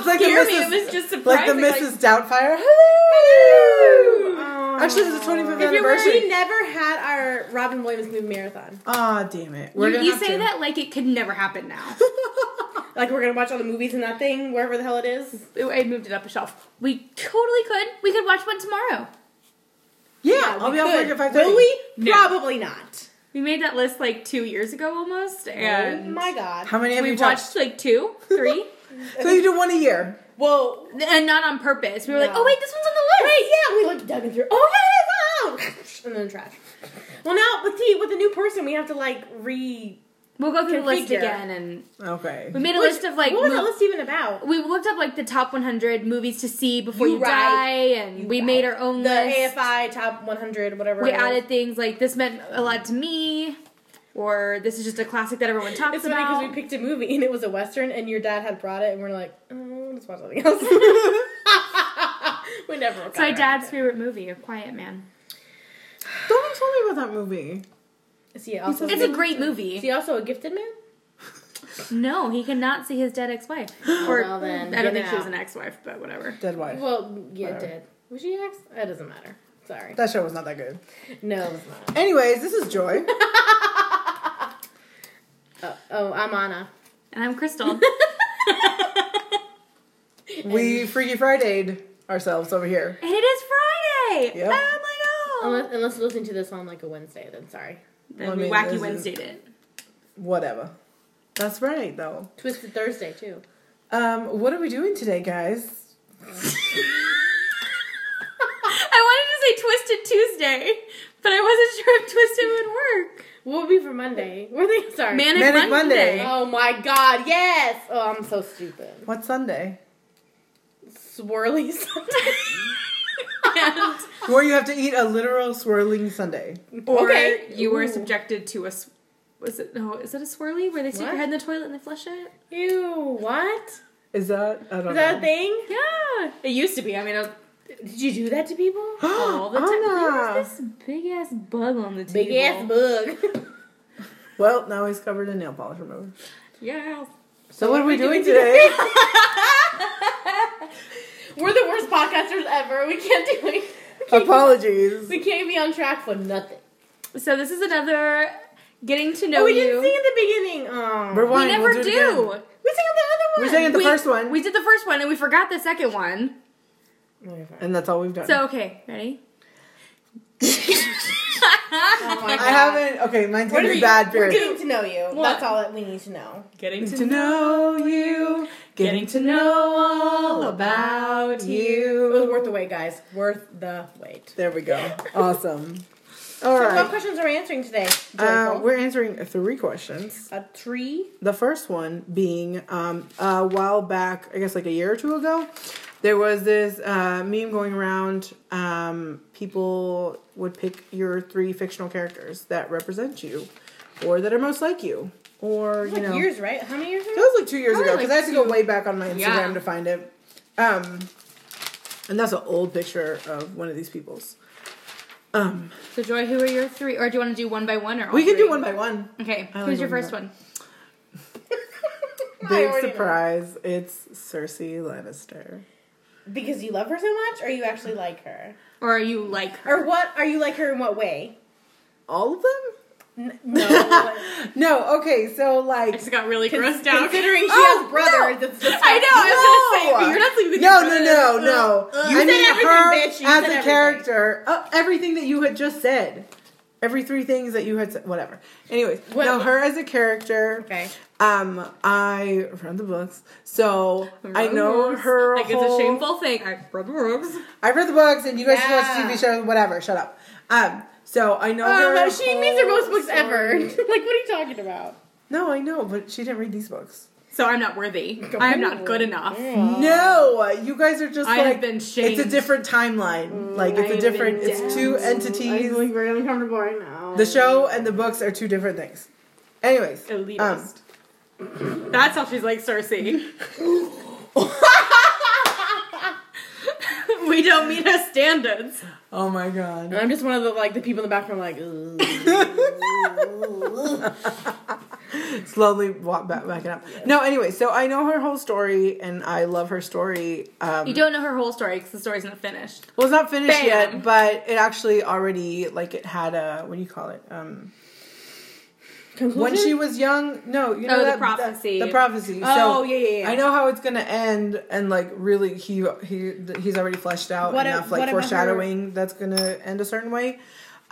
like scare me. Mrs. It was just Like surprising. the Mrs. Doubtfire. Hello! Actually, it's the 25th anniversary. We never had our Robin Williams movie marathon. Aw, damn it. We're gonna You have say to. that like it could never happen now. Like we're gonna watch all the movies in that thing, wherever the hell it is. I moved it up a shelf. We totally could. We could watch one tomorrow. Yeah, I'll be off work at 5:30. Will we? No. Probably not. We made that list like 2 years ago almost, Oh and my god. How many have we you watched like 2, 3, So you do one a year. Well, and not on purpose. We were like, No. oh wait, this one's on the list. hey, yeah, we looked dug through. Oh yeah, it is. And then trash. Well, now with the new person, we have to like We'll go through the list Configure. again, and Okay. we made a list of like. What was that list even about? We looked up like the top 100 movies to see before You you, right. die, and we made our own The list. AFI top 100, whatever. We it was. added things like this meant a lot to me, or this is just a classic that everyone talks It's funny about. because we picked a movie and it was a western, and your dad had brought it, and we're like, oh, let's watch something else. We never. It's my dad's favorite movie, A Quiet Man. Don't tell me about that movie. Is he also? It's a great Is movie. he also a gifted man? No, he cannot see his dead ex-wife. Or Well, then, I don't get think she was out. an ex-wife, but whatever. Dead wife. Well, yeah, Whatever. did. Was she ex? That doesn't matter. Sorry. That show was not that good. No, it's not. Anyways, this is Joy. Oh, I'm Anna. And I'm Crystal. We Freaky Friday'd ourselves over here. And it is Friday! Yep. Oh my god! Unless you're listening to this on like a Wednesday, then sorry. Then I we mean, Wacky this is- Wednesdayed it. Whatever. That's right, though. Twisted Thursday too. What are we doing today, guys? I wanted to say Twisted Tuesday, but I wasn't sure if Twisted would work. What would be for Monday? What are they? Sorry. Manic Monday. Oh my God! Yes. Oh, I'm so stupid. What's Sunday? Swirly Sunday. And, Where you have to eat a literal swirling sundae. or Okay. you were Ooh. subjected to a... Is it a swirly where they stick What? your head in the toilet and they flush it? Ew. What? Is that? I don't Is know. that a thing? Yeah. It used to be. I mean, Did you do that to people? all the time. Anna. There was this big-ass bug on the table. Big ass bug. Well, now he's covered in nail polish remover. Yeah. So what are we doing today? We're the worst podcasters ever. We can't do it. Apologies. We can't be on track for nothing. So this is another getting to know Oh, we you. didn't sing at the beginning. Oh. We Rewind, never we'll do. it again. We sang at the other one. We sang at the first one. We did the first one and we forgot the second one. Okay, fine. And that's all we've done. So, okay, ready? Oh my I God. haven't. Okay, mine's gonna be bad. We're Fear. getting to know you. What? That's all that we need to know. Getting To know you, getting to know all about It was you. worth the wait, guys. Worth the wait. There we go. Awesome. All So what right. questions are we answering today? Joyful? We're answering 3 questions. A tree. The first one being a while back, I guess like a year or two ago, there was this meme going around. People would pick your 3 fictional characters that represent you or that are most like you. Or, It was you like know. years, right? How many years That ago? was like 2 years Probably ago because like I had to go 2. way back on my Instagram Yeah. to find it. And that's an old picture of one of these people's. So, Joy, who are your 3? Or do you want to do one by one or all We can 3? do one by one. Okay, I who's like your one by first one? I Big already know. surprise. It's Cersei Lannister. Because you love her so much, or you actually like her? Or are you like her? Or what? Are you like her in what way? All of them? No. No, okay, so I like... just got really grossed out. Considering she Oh, has brothers, it's just I know, I was No! gonna say, but you're not sleeping with No, your no, brother. no. You I said mean everything, her bitch. You as said a everything. character. Everything that you had just said. Every 3 things that you had said. Whatever. Anyways, What- no, her as a character. Okay. I read the books, so I know her. Like, it's a shameful thing. I read the books. I read the books, and you guys Yeah. watch TV shows. Whatever. Shut up. So I know Oh, her. no, she means her most books story. ever. Like, what are you talking about? No, I know, but she didn't read these books. So I'm not worthy. I am not good enough. No, you guys are just I like have been shamed. it's a different timeline. Like I it's a have different. been It's 2 entities. very uncomfortable right now. The show and the books are 2 different things. Anyways, Elitist. That's how she's like Cersei. We don't meet her standards. oh my god. And I'm just one of the people in the background, like, Slowly backing up. No, anyway, so I know her whole story, and I love her story. You don't know her whole story because the story's not finished. Well, it's not finished Bam. yet, but it actually already, like, it had a, what do you call it? Conclusion? When she was young, no, you know the that prophecy. the prophecy. Oh, so yeah. I know how it's gonna end, and like really, he's already fleshed out enough, like foreshadowing that's gonna end a certain way.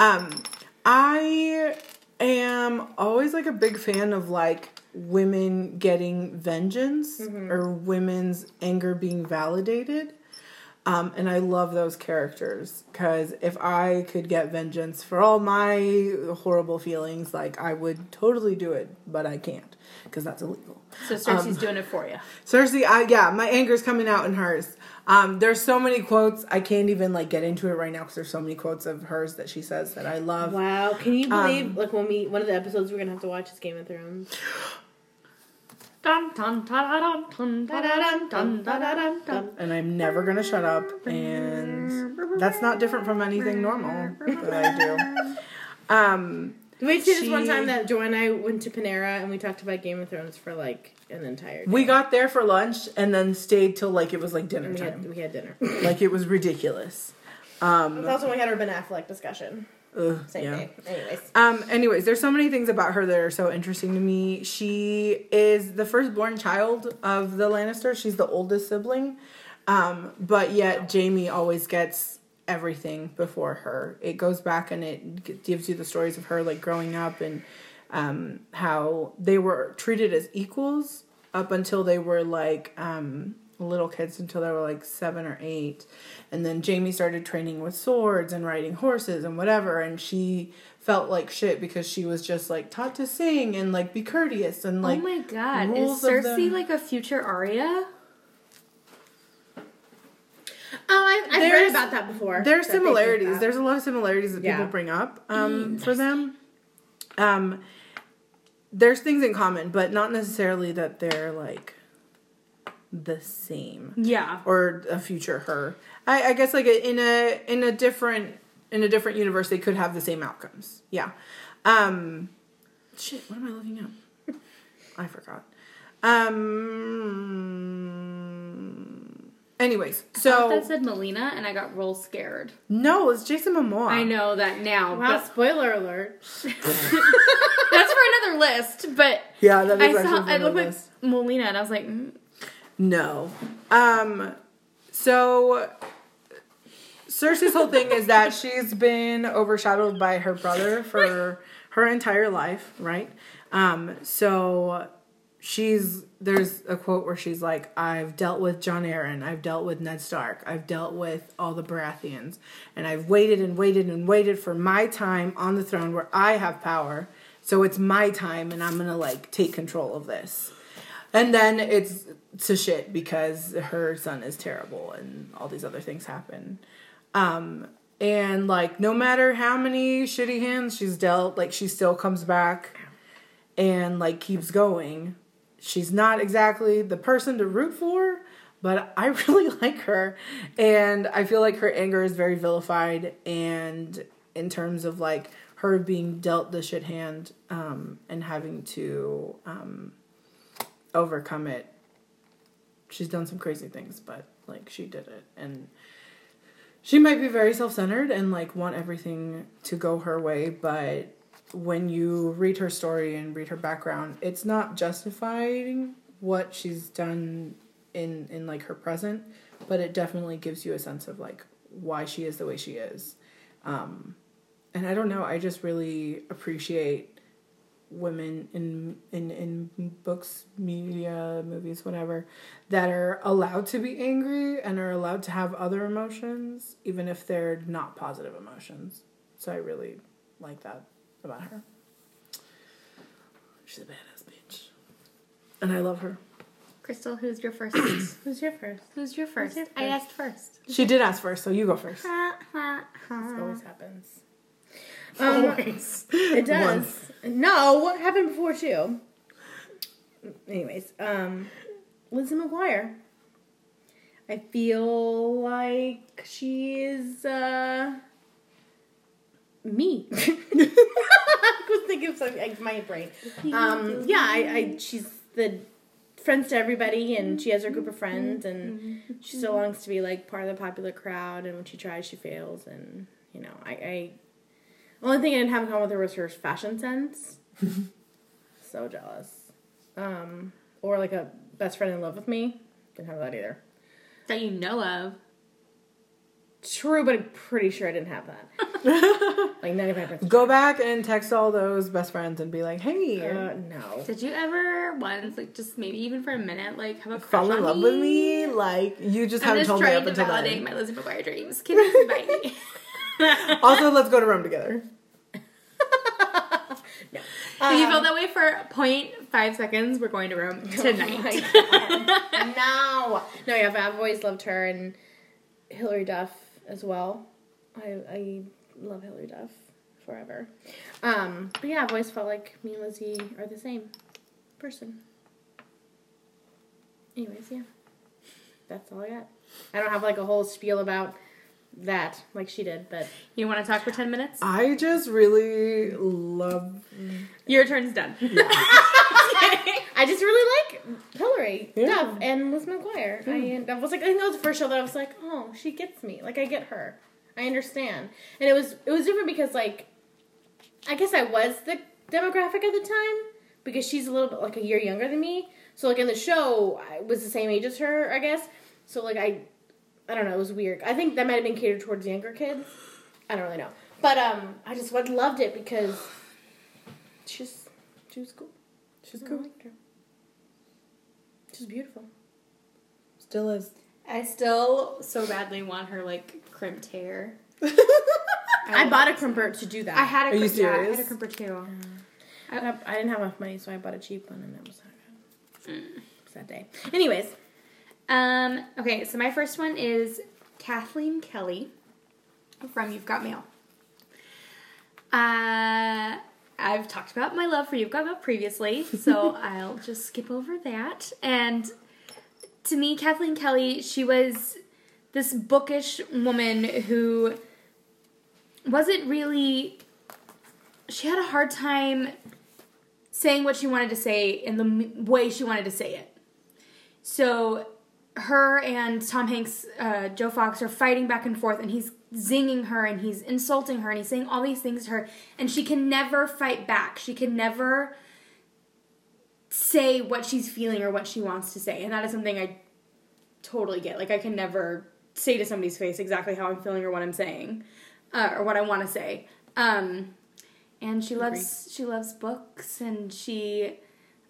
I am always like a big fan of like women getting vengeance or women's anger being validated. And I love those characters because if I could get vengeance for all my horrible feelings, like I would totally do it, but I can't because that's illegal. So Cersei's doing it for you. Cersei, my anger's coming out in hers. There's so many quotes. I can't even like get into it right now because there's so many quotes of hers that she says that I love. Wow, can you believe like one of the episodes we're gonna have to watch is Game of Thrones? Dun, dun, dun, dun, dun, dun, dun, dun, dun. And I'm never gonna shut up, and that's not different from anything normal that I do. We see this one time that Joy and I went to Panera and we talked about Game of Thrones for like an entire day. We got there for lunch and then stayed till like it was like dinner we time. had dinner. Like it was ridiculous. That's also when we had our Ben Affleck discussion. Same day. Anyways, there's so many things about her that are so interesting to me. She is the firstborn child of the Lannisters. She's the oldest sibling. But yet Jaime always gets everything before her. It goes back and it gives you the stories of her like growing up and how they were treated as equals up until they were like little kids, until they were like 7 or 8. And then Jaime started training with swords and riding horses and whatever, and she felt like shit because she was just like taught to sing and like be courteous and like, oh my god, is rules of Cersei like a future Arya? I've read about that before. There's similarities. There's a lot of similarities that people bring up for them. There's things in common, but not necessarily that they're like the same. Yeah. Or a future her. I guess like in a different universe they could have the same outcomes. Yeah. Shit, what am I looking up? I forgot. Anyways, so I thought that said Melina, and I got real scared. No, it's Jason Momoa. I know that now. Wow, spoiler alert. That's for another list, but Yeah, that is I looked like Melina, and I was like, No. So Cersei's whole thing is that she's been overshadowed by her brother for her entire life, right? So there's a quote where she's like, I've dealt with Jon Arryn, I've dealt with Ned Stark, I've dealt with all the Baratheons, and I've waited and waited and waited for my time on the throne where I have power. So it's my time, and I'm gonna like take control of this. And then it's to shit because her son is terrible and all these other things happen. And like no matter how many shitty hands she's dealt, like she still comes back and like keeps going. She's not exactly the person to root for, but I really like her. And I feel like her anger is very vilified, and in terms of like her being dealt the shit hand and having to overcome it. She's done some crazy things, but like she did it. And she might be very self-centered and like want everything to go her way, but when you read her story and read her background, it's not justifying what she's done in like her present, but it definitely gives you a sense of like why she is the way she is. And I don't know, I just really appreciate women in books, media, movies, whatever, that are allowed to be angry and are allowed to have other emotions, even if they're not positive emotions. So I really like that about her. She's a badass bitch. And I love her. Crystal, who's your first? Who's your first? Who's your first? I asked first. She did ask first, so you go first. This always happens. Always. It does. Once. No, what happened before too? Anyways, Lizzie McGuire. I feel like she is Me. I was thinking of something, like, my brain. She's the friends to everybody, and she has her group of friends, and she still longs to be, like, part of the popular crowd, and when she tries, she fails, and, you know, the only thing I didn't have in common with her was her fashion sense. So jealous. Or, like, a best friend in love with me. Didn't have that either. That you know of. True, but I'm pretty sure I didn't have that. Like 95%. Go back and text all those best friends and be like, hey. No. Did you ever once, like, just maybe even for a minute, like, have a crush fall in on love me? with me? Like, you just haven't told me up I'm just until trying to validate then. my Lizzie McGuire dreams. Can you invite me? Also, let's go to Rome together. No. If you felt that way for 0.5 seconds, we're going to Rome tonight. No. No, yeah, but I've always loved her, and Hilary Duff as well. I love Hilary Duff forever. But yeah, I've always felt like me and Lizzie are the same person. Anyways, yeah. That's all I got. I don't have like a whole spiel about that like she did, but You want to talk for 10 minutes? I just really love... Your turn's done. I just really like Hilary Duff and Liz McGuire. I was like, I think that was the first show that I was like, oh, she gets me. Like, I get her. I understand. And it was different because, like, I guess I was the demographic at the time because she's a little bit, like, a year younger than me. So, like, in the show, I was the same age as her, I guess. So, like, I don't know, it was weird. I think that might have been catered towards younger kids. I don't really know. But, I just loved it because she was cool. She's I cool. liked her. She's beautiful. Still is. I still so badly want her, like, crimped hair. I bought a crimper to do that. I had a Are you crimper. Yeah, I serious? had a crimper too. I didn't have enough money, so I bought a cheap one, and it was not good. It was that day. Anyways. Okay, so my first one is Kathleen Kelly from You've Got Mail. I've talked about my love for You've Got Mail previously, so I'll just skip over that. And to me, Kathleen Kelly, she was this bookish woman who wasn't really... She had a hard time saying what she wanted to say in the way she wanted to say it. So her and Tom Hanks, Joe Fox, are fighting back and forth, and he's zinging her, and he's insulting her, and he's saying all these things to her, and she can never fight back. She can never say what she's feeling or what she wants to say, and that is something I totally get. Like, I can never say to somebody's face exactly how I'm feeling or what I'm saying, or what I want to say. And she loves books, and she,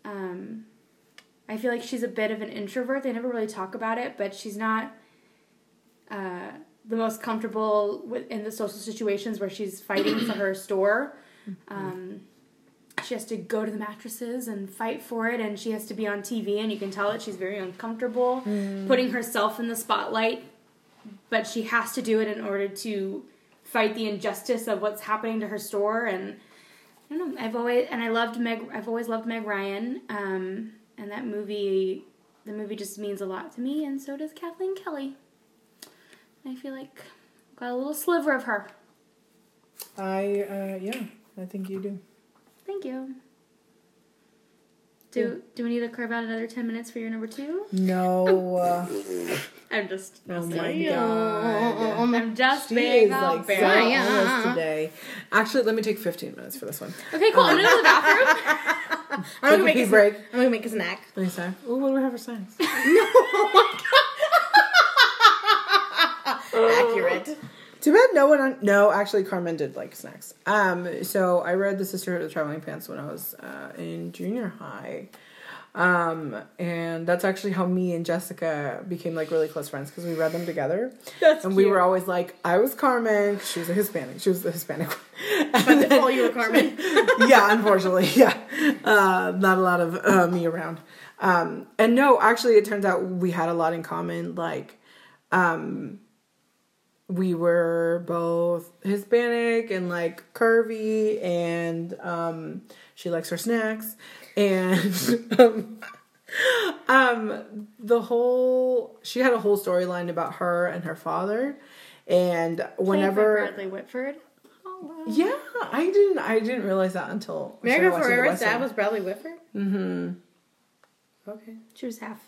I feel like she's a bit of an introvert. They never really talk about it, but she's not the most comfortable in the social situations where she's fighting for her store. She has to go to the mattresses and fight for it, and she has to be on TV, and you can tell that she's very uncomfortable putting herself in the spotlight, but she has to do it in order to fight the injustice of what's happening to her store. And I don't know, I've always loved Meg Ryan, and the movie just means a lot to me, and so does Kathleen Kelly. I feel like I've got a little sliver of her. I think you do. Thank you. Do we need to carve out another 10 minutes for your number 2? No. I'm just Oh my saying. god. I'm just She being is a like so bear. honest today. Actually, let me take 15 minutes for this one. Okay, cool. I'm gonna go to the bathroom. I'm gonna Take a pee break. I'm gonna make a snack. Any snack? Oh, what do we have for snacks? Accurate. Too bad no one. No, actually, Carmen did like snacks. So I read The Sisterhood of the Traveling Pants when I was in junior high. And that's actually how me and Jessica became like really close friends because we read them together. That's and cute. we were always like, I was Carmen, she was a Hispanic. She was the Hispanic one. But oh, you were Carmen. Yeah, unfortunately, yeah. Not a lot of me around. And no, actually, it turns out we had a lot in common. Like, we were both Hispanic and like curvy, and she likes her snacks, and she had a whole storyline about her and her father, and Played by whenever Bradley Whitford. Yeah, I didn't realize that until America Ferrera's dad was Bradley Whitford? Mm-hmm. Okay. She was half.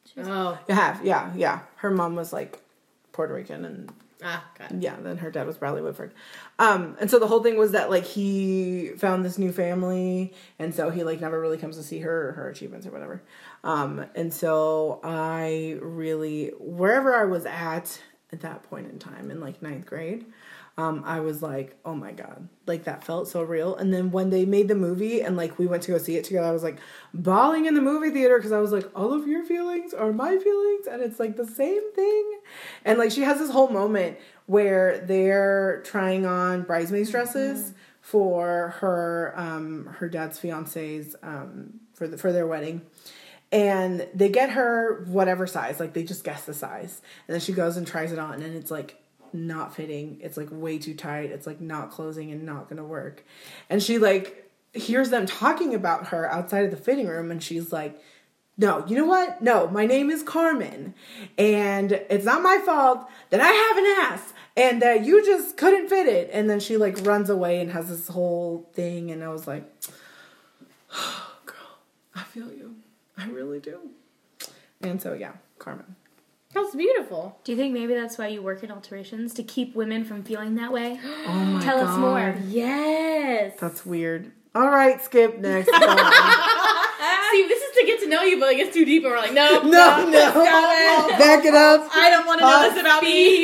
Yeah. Her mom was like Puerto Rican and got it. yeah, then her dad was Bradley Whitford. And so the whole thing was that like he found this new family and so he like never really comes to see her or her achievements or whatever. And so I really, wherever I was at that point in time in like 9th grade, I was like, oh my God, like that felt so real. And then when they made the movie and like we went to go see it together, I was like bawling in the movie theater because I was like, all of your feelings are my feelings and it's like the same thing. And like she has this whole moment where they're trying on bridesmaids dresses for her dad's fiance's for their wedding. And they get her whatever size, like they just guess the size. And then she goes and tries it on and it's like not fitting. It's like way too tight. It's like not closing and not gonna work. And she like hears them talking about her outside of the fitting room and she's like, no, you know what? No, my name is Carmen and it's not my fault that I have an ass and that you just couldn't fit it. And then she like runs away and has this whole thing and I was like, oh, girl, I feel you. I really do. And so yeah, Carmen. That's beautiful. Do you think maybe that's why you work in alterations? To keep women from feeling that way? Oh my Tell God. us more. Yes. That's weird. All right, Skip, next. See, this is to get to know you, but it gets too deep and we're like, nope. No. Stop it. Back it up. I don't want to know this about me.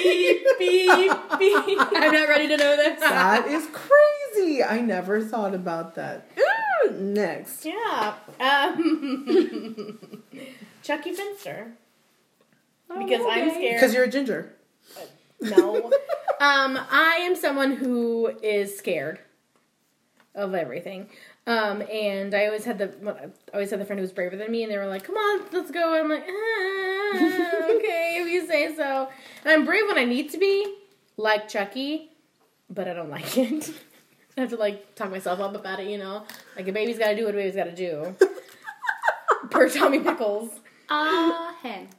Beep. I'm not ready to know this. That is crazy. I never thought about that. Ooh, next. Yeah. Chucky Finster. Because I'm scared. Because you're a ginger. No. I am someone who is scared of everything. And I always had the friend who was braver than me, and they were like, "Come on, let's go." And I'm like, "Okay, if you say so." And I'm brave when I need to be, like Chucky, but I don't like it. I have to like talk myself up about it, you know. Like a baby's got to do what a baby's got to do. Per Tommy Pickles. Hen.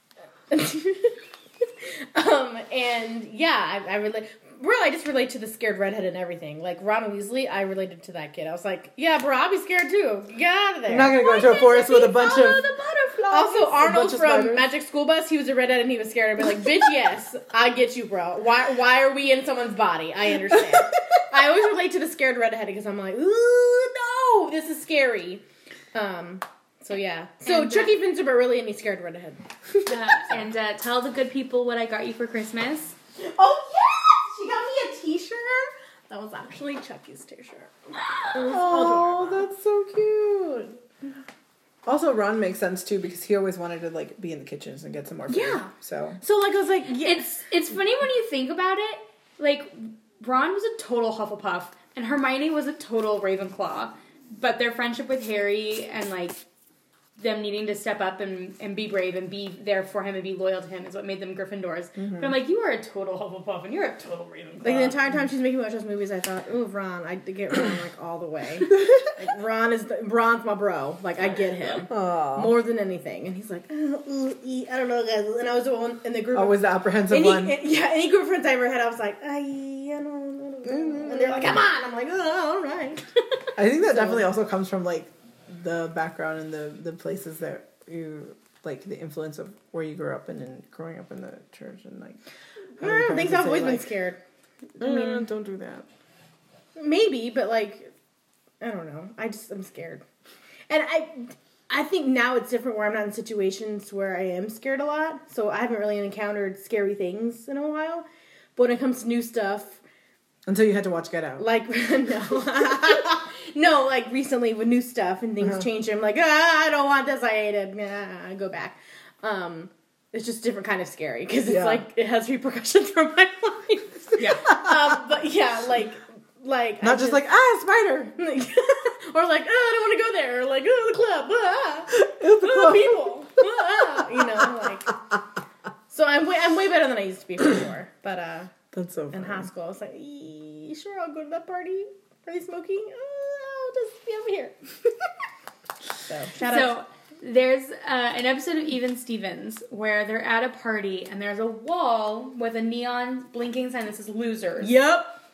And yeah, I relate. Really, I just relate to the scared redhead and everything. Like Ron Weasley, I related to that kid. I was like, yeah, bro, I'll be scared too. Get out of there. You're not going to go into a forest with a bunch of... the butterflies. Also, Arnold of from spiders. Magic School Bus, he was a redhead and he was scared. I'd be like, bitch, yes, I get you, bro. Why are we in someone's body? I understand. I always relate to the scared redhead because I'm like, ooh, no, this is scary. So yeah. So And, Chucky Finster, but really any scared redhead. And tell the good people what I got you for Christmas. Oh, yes! She got me a t-shirt. That was actually Chucky's t-shirt. Oh, that's so cute. Also, Ron makes sense too because he always wanted to like be in the kitchens and get some more food. Yeah. So like I was like, yes. It's funny when you think about it. Like, Ron was a total Hufflepuff, and Hermione was a total Ravenclaw. But their friendship with Harry and like them needing to step up and be brave and be there for him and be loyal to him is what made them Gryffindors. Mm-hmm. But I'm like, you are a total Hufflepuff and you're a total Ravenclaw. Like the entire time she's making me watch those movies, I thought, ooh, Ron, I get Ron like all the way. Like Ron's my bro. Like I get him more than anything. And he's like, I don't know, guys. And I was the one in the group. Always the apprehensive one. Any group of friends I ever had, I was like, I don't know. And they're like, come on. I'm like, oh, all right. I think that definitely also comes from like the background and the places that you like, the influence of where you grew up and growing up in the church and like. I think I've always been scared. I mean, don't do that. Maybe, but like, I don't know. I'm scared, and I think now it's different where I'm not in situations where I am scared a lot. So I haven't really encountered scary things in a while. But when it comes to new stuff, until you had to watch Get Out, like no, like recently with new stuff and things change, I'm like, I don't want this. I hate it. I go back. It's just a different kind of scary because it's like it has repercussions for my life. Yeah. But yeah, like not just like spider, or like I don't want to go there, or like the club, it's the club. People, you know, like. So I'm way better than I used to be before, but that's so funny. In high school I was like, sure, I'll go to that party. Are they smoking? I'll just be over here. So shout out. There's an episode of Even Stevens where they're at a party and there's a wall with a neon blinking sign that says losers. Yep.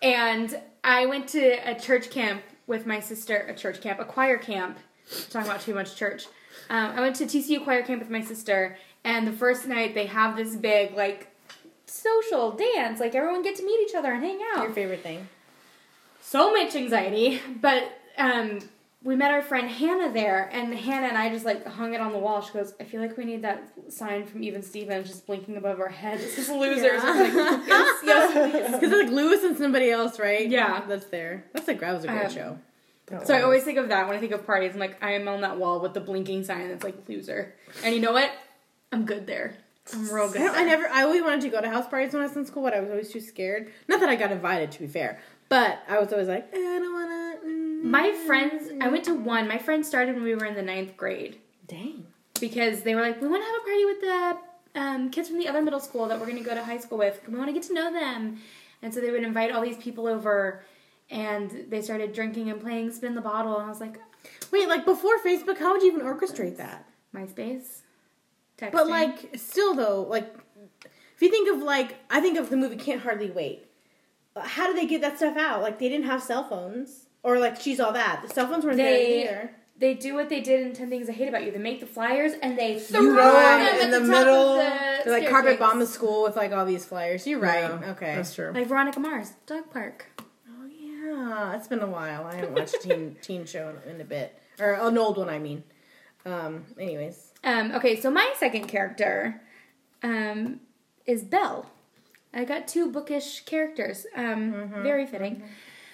And I went to a church camp with my sister, a choir camp. I'm talking about too much church. I went to TCU choir camp with my sister, and the first night they have this big, like, social dance. Like, everyone get to meet each other and hang out. Your favorite thing. So much anxiety, but we met our friend Hannah there, and Hannah and I just, like, hung it on the wall. She goes, I feel like we need that sign from Even Stevens just blinking above our heads. It's just losers. Yeah. I was like, yes. Because it's like Lewis and somebody else, right? Yeah. That's there. That was a great show. So I always think of that when I think of parties. I'm like, I am on that wall with the blinking sign that's like loser. And you know what? I'm good there. I'm real good. I always wanted to go to house parties when I was in school, but I was always too scared. Not that I got invited, to be fair. But I was always like, I don't want to. My friends, I went to one. My friends started when we were in the 9th grade. Dang. Because they were like, we want to have a party with the kids from the other middle school that we're going to go to high school with. We want to get to know them. And so they would invite all these people over, and they started drinking and playing Spin the Bottle. And I was like, wait, like before Facebook, how would you even orchestrate that? MySpace? Texting. But like, still though, like, if you think of like, I think of the movie Can't Hardly Wait. How did they get that stuff out? Like, they didn't have cell phones. Or like, She's All That. The cell phones weren't there either. They do what they did in 10 Things I Hate About You. They make the flyers and they throw You them know, at in the top middle. of the They like staircase. carpet bomb the school with like all these flyers. You're right. Yeah, Okay. that's true. Like Veronica Mars, Dog Park. Oh yeah, it's been a while. I haven't watched a teen show in a bit, or an old one. I mean. Anyways. Okay, so my second character is Belle. I got 2 bookish characters. Very fitting.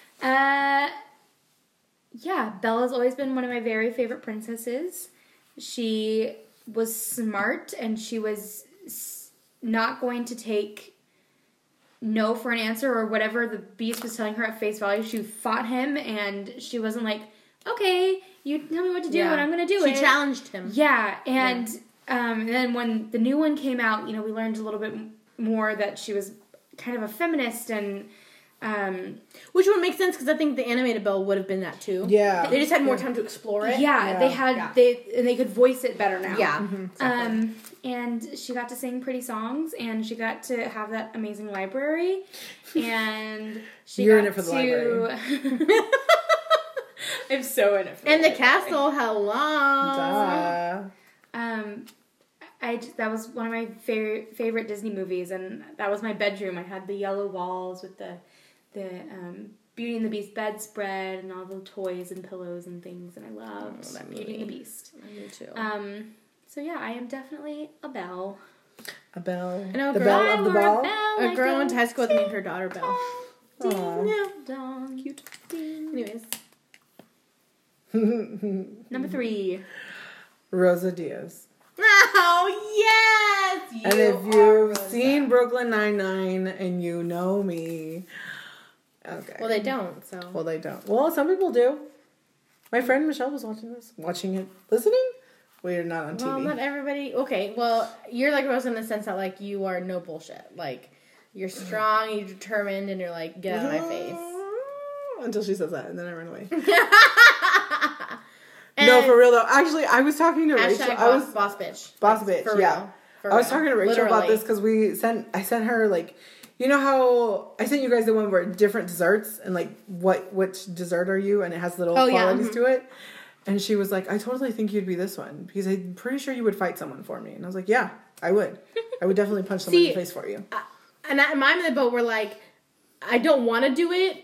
Yeah, Belle has always been one of my very favorite princesses. She was smart, and she was not going to take no for an answer or whatever the Beast was telling her at face value. She fought him, and she wasn't like, okay, you tell me what to do, and I'm going to do it. She challenged him. Yeah, and then when the new one came out, we learned a little bit more that she was kind of a feminist, and which would make sense because I think the animated Belle would have been that too. Yeah. They just had more time to explore it. yeah, they had they could voice it better now. Yeah. Exactly. And she got to sing pretty songs, and she got to have that amazing library, and she You're got in it for the to... library. I'm so in it for And the the castle, hello. Duh. That was one of my favorite Disney movies, and that was my bedroom. I had the yellow walls with the Beauty and the Beast bedspread and all the toys and pillows and things, and I loved that Beauty and the movie. Beast. I do too. So yeah, I am definitely a Belle. A bell. I know, The girl. bell of the Or a ball. bell, A girl I went to high school with me and don't her daughter Belle. Aw. Yeah. dong. Cute. Anyways. Number 3. Rosa Diaz. Oh, yes! And if you've seen Brooklyn Nine-Nine and you know me, okay. Well, they don't, so. Well, they don't. Well, some people do. My friend Michelle was watching it, listening. We're not on TV. Well, not everybody. Okay, well, you're like Rosa in the sense that, like, you are no bullshit. Like, you're strong, you're determined, and you're like, get out of my face. Until she says that, and then I run away. And No, for real though. Actually, I was talking to Rachel. hashtag I was boss bitch. boss Like, bitch. For Yeah, real. For I was real. talking to Rachel about Literally. this because I sent her like, you know how I sent you guys the one where different desserts and like which dessert are you, and it has little qualities to it. And she was like, I totally think you'd be this one because I'm pretty sure you would fight someone for me. And I was like, yeah, I would. I would definitely punch someone in the face for you. And I'm in the boat where, like, I don't want to do it,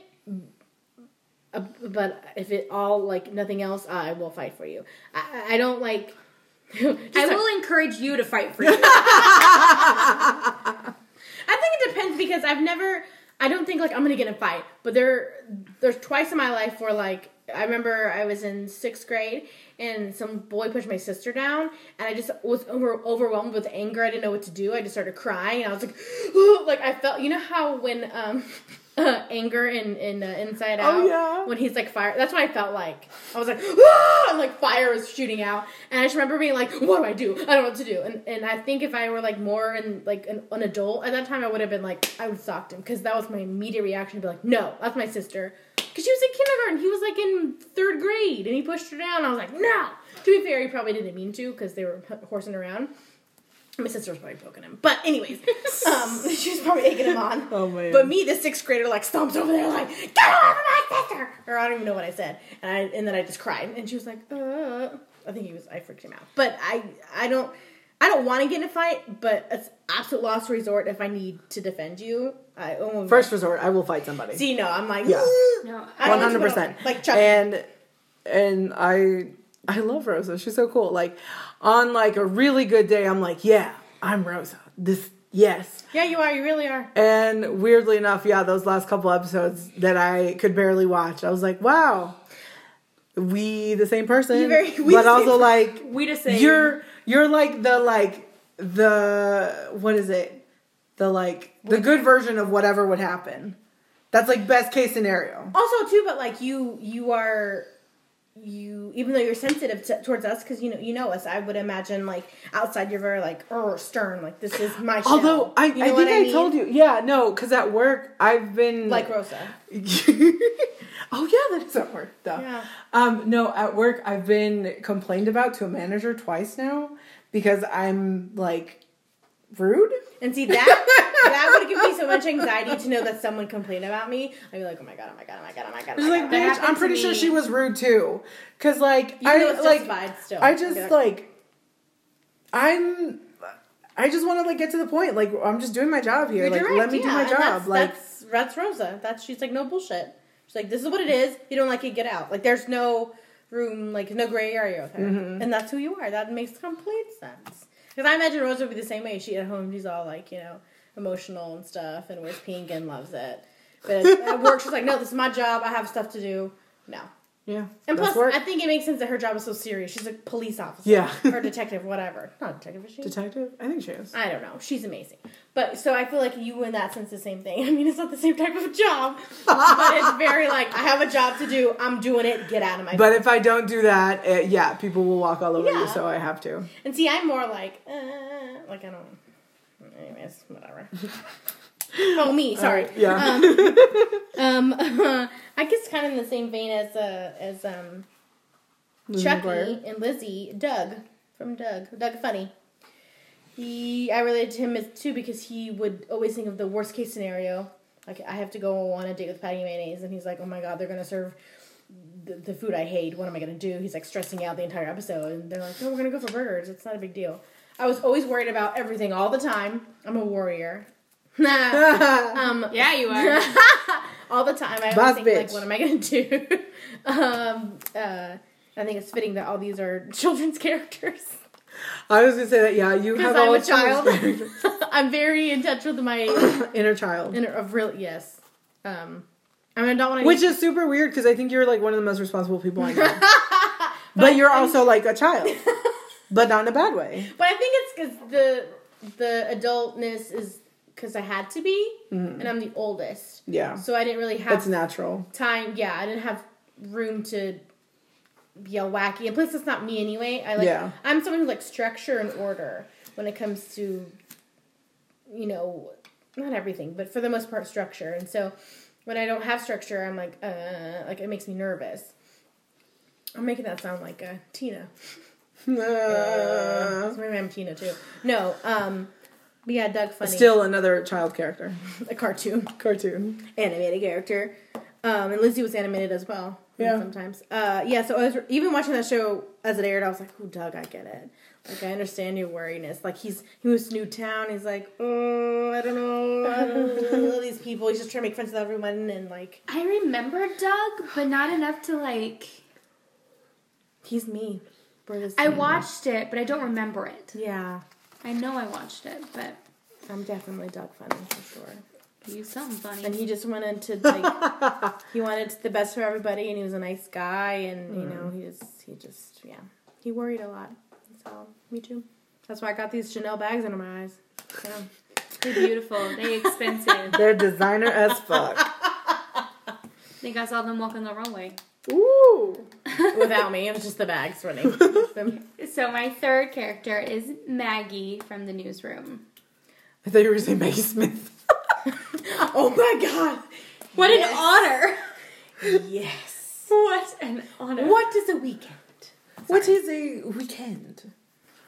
but if it all, like, nothing else, I will fight for you. I don't, like... I will encourage you to fight for you. I think it depends because I don't think, like, I'm going to get in a fight. But there's twice in my life where, like, I remember I was in 6th grade and some boy pushed my sister down and I just was overwhelmed with anger. I didn't know what to do. I just started crying and I was like, like I felt, you know how when anger in Inside Out, yeah. when he's like fire, that's what I felt like. I was like, ah! And like fire was shooting out and I just remember being like, what do I do? I don't know what to do. And I think if I were like more in like an adult at that time, I would have been like, I would have stalked him because that was my immediate reaction to be like, no, that's my sister. Because she was in kindergarten. He was, like, in 3rd grade. And he pushed her down. I was like, no. To be fair, he probably didn't mean to because they were horsing around. My sister was probably poking him. But anyways, she was probably egging him on. Oh, man. But me, the 6th grader, like, stomps over there like, get away from my sister! Or I don't even know what I said. And then I just cried. And she was like, I think I freaked him out. But I don't want to get in a fight, but it's absolute last resort if I need to defend you. First resort, I will fight somebody. See, no, I'm like, Yeah. No, 100%. Like Chucky. And I love Rosa. She's so cool. Like, on like a really good day, I'm like, yeah, I'm Rosa. Yes. Yeah, you are. You really are. And weirdly enough, yeah, those last couple episodes that I could barely watch, I was like, wow, we the same person. But also like, we the same. You're like the what is it? The good version of whatever would happen. That's like best case scenario. Also too, but like you even though you're sensitive towards us, because you know us, I would imagine like outside you're very like stern, like this is my show. Although I think I told you, yeah, no, because at work I've been like Rosa. Oh yeah, that is at work though. Yeah. No, at work I've been complained about to a manager twice now because I'm like rude. And see that would give me so much anxiety to know that someone complained about me. I'd be like, oh my god. She's like, bitch, I'm pretty sure she was rude too. Cause like I just like I just want to like get to the point. Like I'm just doing my job here. You're like direct, let me do my job. That's Rosa. She's like, no bullshit. She's like, this is what it is. You don't like it, get out. Like there's no room, like no gray area with her. Mm-hmm. And that's who you are. That makes complete sense. Because I imagine Rosa would be the same way. At home, she's all like, emotional and stuff, and wears pink and loves it. But at work, she's like, no, this is my job. I have stuff to do. No. Yeah. And plus, I think it makes sense that her job is so serious. She's a police officer. Yeah. Or detective, whatever. Not detective, is she? Detective? I think she is. I don't know. She's amazing. But, so I feel like you in that sense the same thing. I mean, it's not the same type of job. But it's very like, I have a job to do. I'm doing it. Get out of my face. But if I don't do that, people will walk all over you, so I have to. And see, I'm more like I don't. Anyways, whatever. Oh, me. Sorry. Yeah. I guess kind of in the same vein as Chucky and Lizzie, Doug from Doug Funny. I related to him too because he would always think of the worst case scenario. Like I have to go on a date with Patty Mayonnaise, and he's like, "Oh my God, they're gonna serve the food I hate. What am I gonna do?" He's like stressing out the entire episode, and they're like, "No, we're gonna go for burgers. It's not a big deal." I was always worried about everything all the time. I'm a warrior. Yeah, you are. All the time. I always think, like, what am I going to do? I think it's fitting that all these are children's characters. I was going to say that, yeah, you have all I'm a child. I'm very in touch with my inner child. Yes. I don't want to... Which is super weird because I think you're, like, one of the most responsible people I know. But you're also, like, a child. But not in a bad way. But I think it's because the adultness is because I had to be, and I'm the oldest. Yeah. So I didn't really have... That's natural. Time, yeah. I didn't have room to be all wacky. And plus, it's not me anyway. I'm someone who likes structure and order when it comes to, not everything, but for the most part, structure. And so when I don't have structure, I'm like it makes me nervous. I'm making that sound like Tina. Maybe I'm Tina too. No, but yeah, Doug Funny. Still another child character. A cartoon. Animated character. And Lizzie was animated as well. Yeah. Sometimes. So I was even watching that show as it aired, I was like, oh, Doug, I get it. Like, I understand your worriness. Like, he moves to Newtown, he's like, I don't know, all these people, he's just trying to make friends with everyone, and like... I remember Doug, but not enough to like... He's me. I watched it, but I don't remember it. Yeah. I know I watched it, but... I'm definitely Doug Funny, for sure. He's something funny. And he just wanted to, like... he wanted the best for everybody, and he was a nice guy, and, he just, he worried a lot. So, me too. That's why I got these Chanel bags under my eyes. Yeah. They're beautiful. They're expensive. They're designer as fuck. I think I saw them walking the runway. Ooh. Without me. It was just the bags running. So my third character is Maggie from the newsroom. I thought you were going to say Maggie Smith. Oh my God. What an honor. Yes. What an honor. What is a weekend? What is a weekend?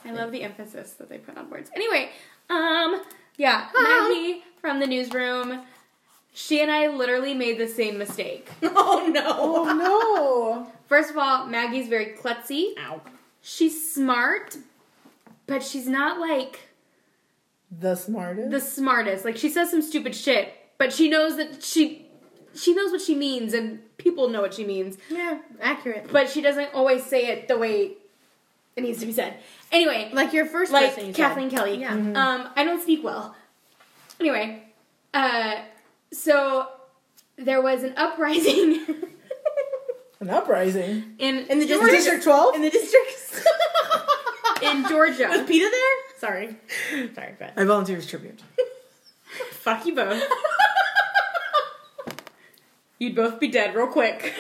I love the emphasis that they put on words. Anyway, yeah, Maggie from the newsroom. She and I literally made the same mistake. Oh no. Oh no. First of all, Maggie's very klutzy. Ow. She's smart, but she's not like The smartest. the smartest. Like she says some stupid shit, but she knows that she knows what she means and people know what she means. Yeah, accurate. But she doesn't always say it the way it needs to be said. Anyway, Like your first like person you Kathleen said. Kelly. Yeah. Mm-hmm. I don't speak well. Anyway, so there was an uprising An uprising. in In the Georgia. District 12? In the districts. In Georgia. Was PETA there? Sorry. Sorry, go ahead. I volunteer as tribute. Fuck you both. You'd both be dead real quick.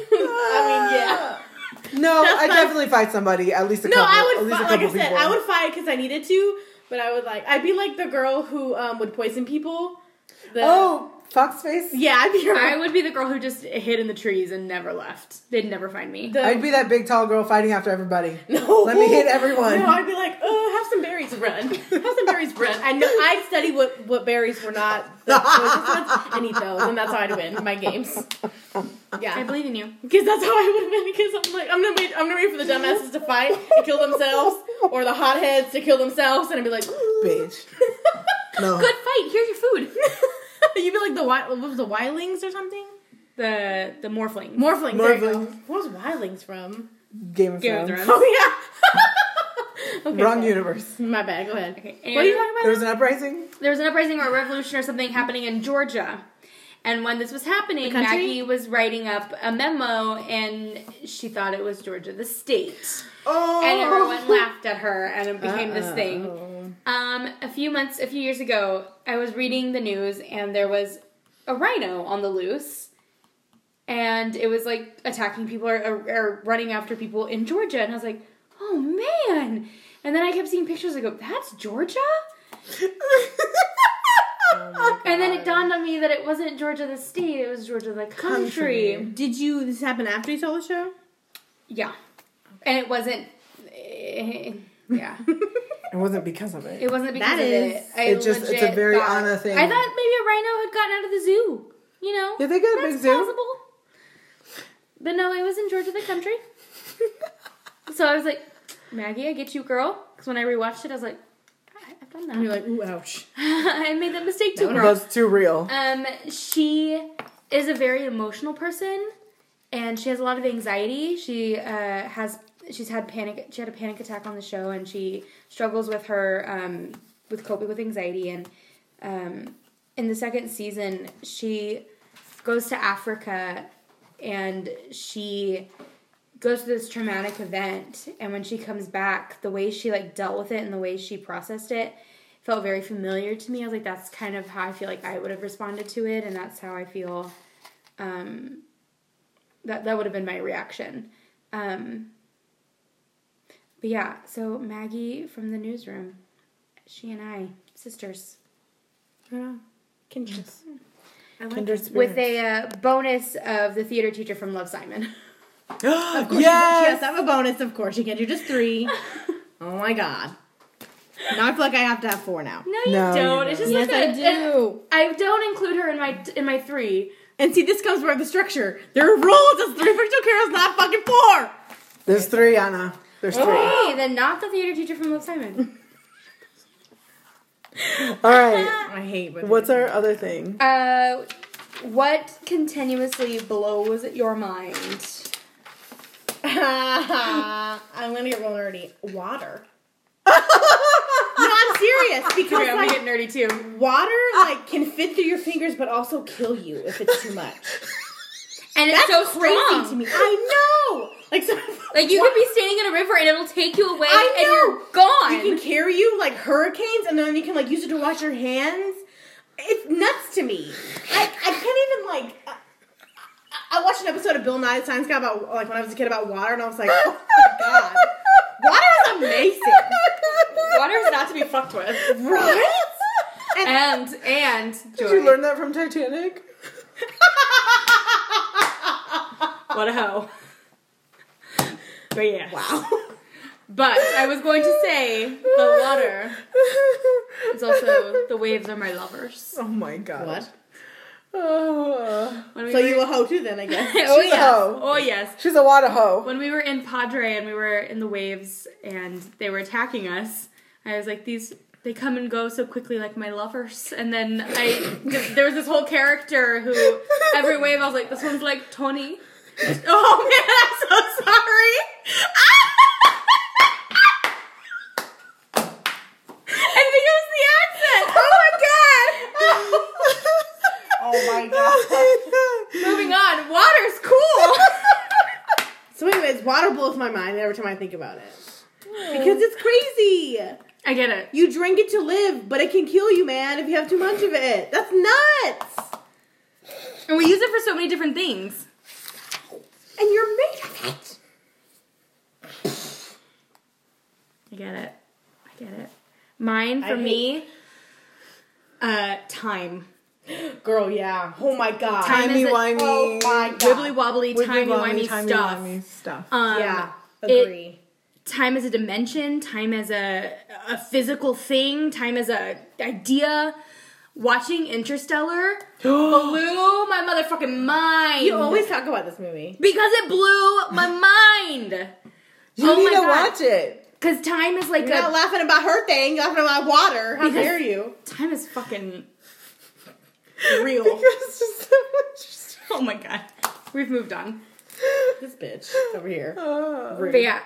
I No, That's I not- definitely fight somebody. At least a mean, yeah. couple. No, I at would least fight, a like I couple said, people. I would fight because I needed to, but I'd be like the girl who would poison people. Oh, Foxface? Yeah, I'd be her. I would be the girl who just hid in the trees and never left. They'd never find me. I'd be that big tall girl fighting after everybody. No. Let me hit everyone. No, I'd be like, have some berries, run. Have some berries, run. I know. I'd study what berries were not the poisonous ones and eat those, and that's how I'd win my games. I Yeah, believe in you. because that's how I would win. Because I'm like, I'm gonna wait for the dumbasses to fight and kill themselves, or the hotheads to kill themselves, and I'd be like, Bitch. No. Good fight. Here's your food. you'd be like what was the Wildlings or something? The morphling. Morphlings. There you go. Morphlings. What was Wildlings from? Game of Game of Thrones. Thrones. Oh yeah. Okay, Wrong sorry. universe. My bad. Go ahead. Okay, What are you talking There about? was an uprising? There was an uprising or a revolution or something happening in Georgia. And when this was happening, The country? Maggie was writing up a memo and she thought it was Georgia, the state. Oh. And everyone laughed at her and it became this thing. Oh. A few years ago, I was reading the news and there was a rhino on the loose. And it was like attacking people or running after people in Georgia. And I was like, oh man. And then I kept seeing pictures. I go, that's Georgia? Oh my And then it God. dawned on me that it wasn't Georgia the state, it was Georgia the country. Did this happen after you saw the show? Yeah. And it wasn't, yeah. It wasn't because of it. It wasn't because That of is- it. I it's a legit very thought, Anna thing. I thought maybe a rhino had gotten out of the zoo. You know? Yeah, they got a That's big zoo. possible. But no, it was in Georgia the country. So I was like, Maggie, I get you, girl. Because when I rewatched it, I was like, I've done And you're that. like, ooh, ouch. I made that mistake too, That girl. That's too real. She is a very emotional person, and she has a lot of anxiety. She had a panic attack on the show, and she struggles with her with coping with anxiety. And in the second season, she goes to Africa, and she goes through this traumatic event, and when she comes back, the way she dealt with it and the way she processed it felt very familiar to me. I was like, that's kind of how I feel like I would have responded to it, and that's how I feel that would have been my reaction. But yeah, so Maggie from the newsroom, she and I, sisters. Yeah. Kindred. I like Kindred it. spirits. With a bonus of the theater teacher from Love, Simon. Of course, Yes! yes, I have a bonus, of course. You can't do just 3. Oh my god. Now I feel like I have to have 4 now. No, you No, you don't. It's just Yes, like I do. I don't include her in my 3. And see, this comes where the structure. There are rules. It's 3 fictional characters, not fucking 4. There's 3, Anna. There's 3. Okay, then not the theater teacher from Love, Simon. All right. I hate when What's our other thing? What continuously blows your mind? I'm gonna get real nerdy. Water. No, I'm serious because Okay, I'm gonna like, get nerdy too. water can fit through your fingers, but also kill you if it's too much. And it's That's so crazy strong. to me. I know. Like you could be standing in a river and it'll take you away I and know. you're gone. You can carry you like hurricanes, and then you can use it to wash your hands. It's nuts to me. I can't even I watched an episode of Bill Nye the Science Guy about when I was a kid about water, and I was like, oh my god, water is amazing, Water is not to be fucked with. right? And Did Joy. you learn that from Titanic? What a hoe. But yeah. Wow. But I was going to say the water is also the waves are my lovers. Oh my god. What? When we So were- you a hoe too then, I guess. oh She's a yes. hoe. Oh yes. She's a water hoe. When we were in Padre and we were in the waves and they were attacking us, I was like, they come and go so quickly like my lovers. And then there was this whole character who, every wave I was like, this one's like Tony. Oh man, I'm so sorry. I think it was the accent. Oh Oh my god. my god. Moving on. Water's cool. So anyways, water blows my mind every time I think about it. Because it's crazy. I get it. You drink it to live, but it can kill you, man, if you have too much of it. That's nuts. And we use it for so many different things. And you're made of it. I get it. Mine, for me, time. Girl, yeah. Oh my god. Time is Timey-wimey. Oh my god. Wibbly wobbly, timey-wimey stuff. Timey-wimey stuff. Yeah. Agree. Time as a dimension, time as a physical thing, time as a idea. Watching Interstellar blew my motherfucking mind. You always talk about this movie. Because it blew my mind. You Oh need my to God. watch it. Because time is like You're not laughing about her thing, you're laughing about water. How Because- dare you? time is fucking Real. Because it's just so much. oh my god. We've moved on. This bitch over here. But yeah,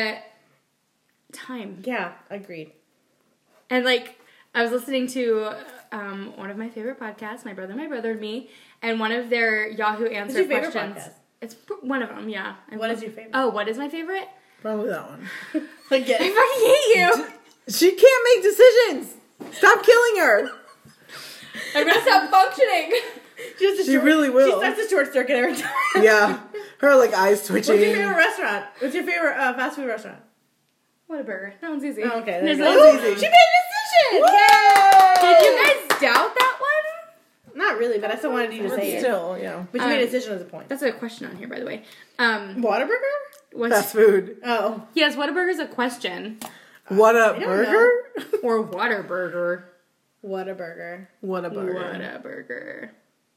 time. Yeah, agreed. And like I was listening to one of my favorite podcasts, My Brother and Me, and one of their Yahoo Answer your favorite questions. podcast? It's one of them, yeah. What is your favorite? Oh, what is my favorite? Probably that one. Again. I fucking hate you. She can't make decisions. Stop killing her. I'm gonna stop functioning. She really will. She starts a short circuit every time. Yeah. Her like eyes twitching. What's your favorite restaurant? What's your favorite fast food restaurant? Whataburger. That one's easy. Oh, okay, There's there you no- go. Easy. She made a decision! Did Yay! you guys doubt that one? Not really, but I still wanted you to say it. Still, yeah. But you made a decision as a point. That's a question on here, by the way. Whataburger? What's Fast food. Oh. yes? Whataburger's a question What a don't burger? or Whataburger. Whataburger. What a burger. Whataburger.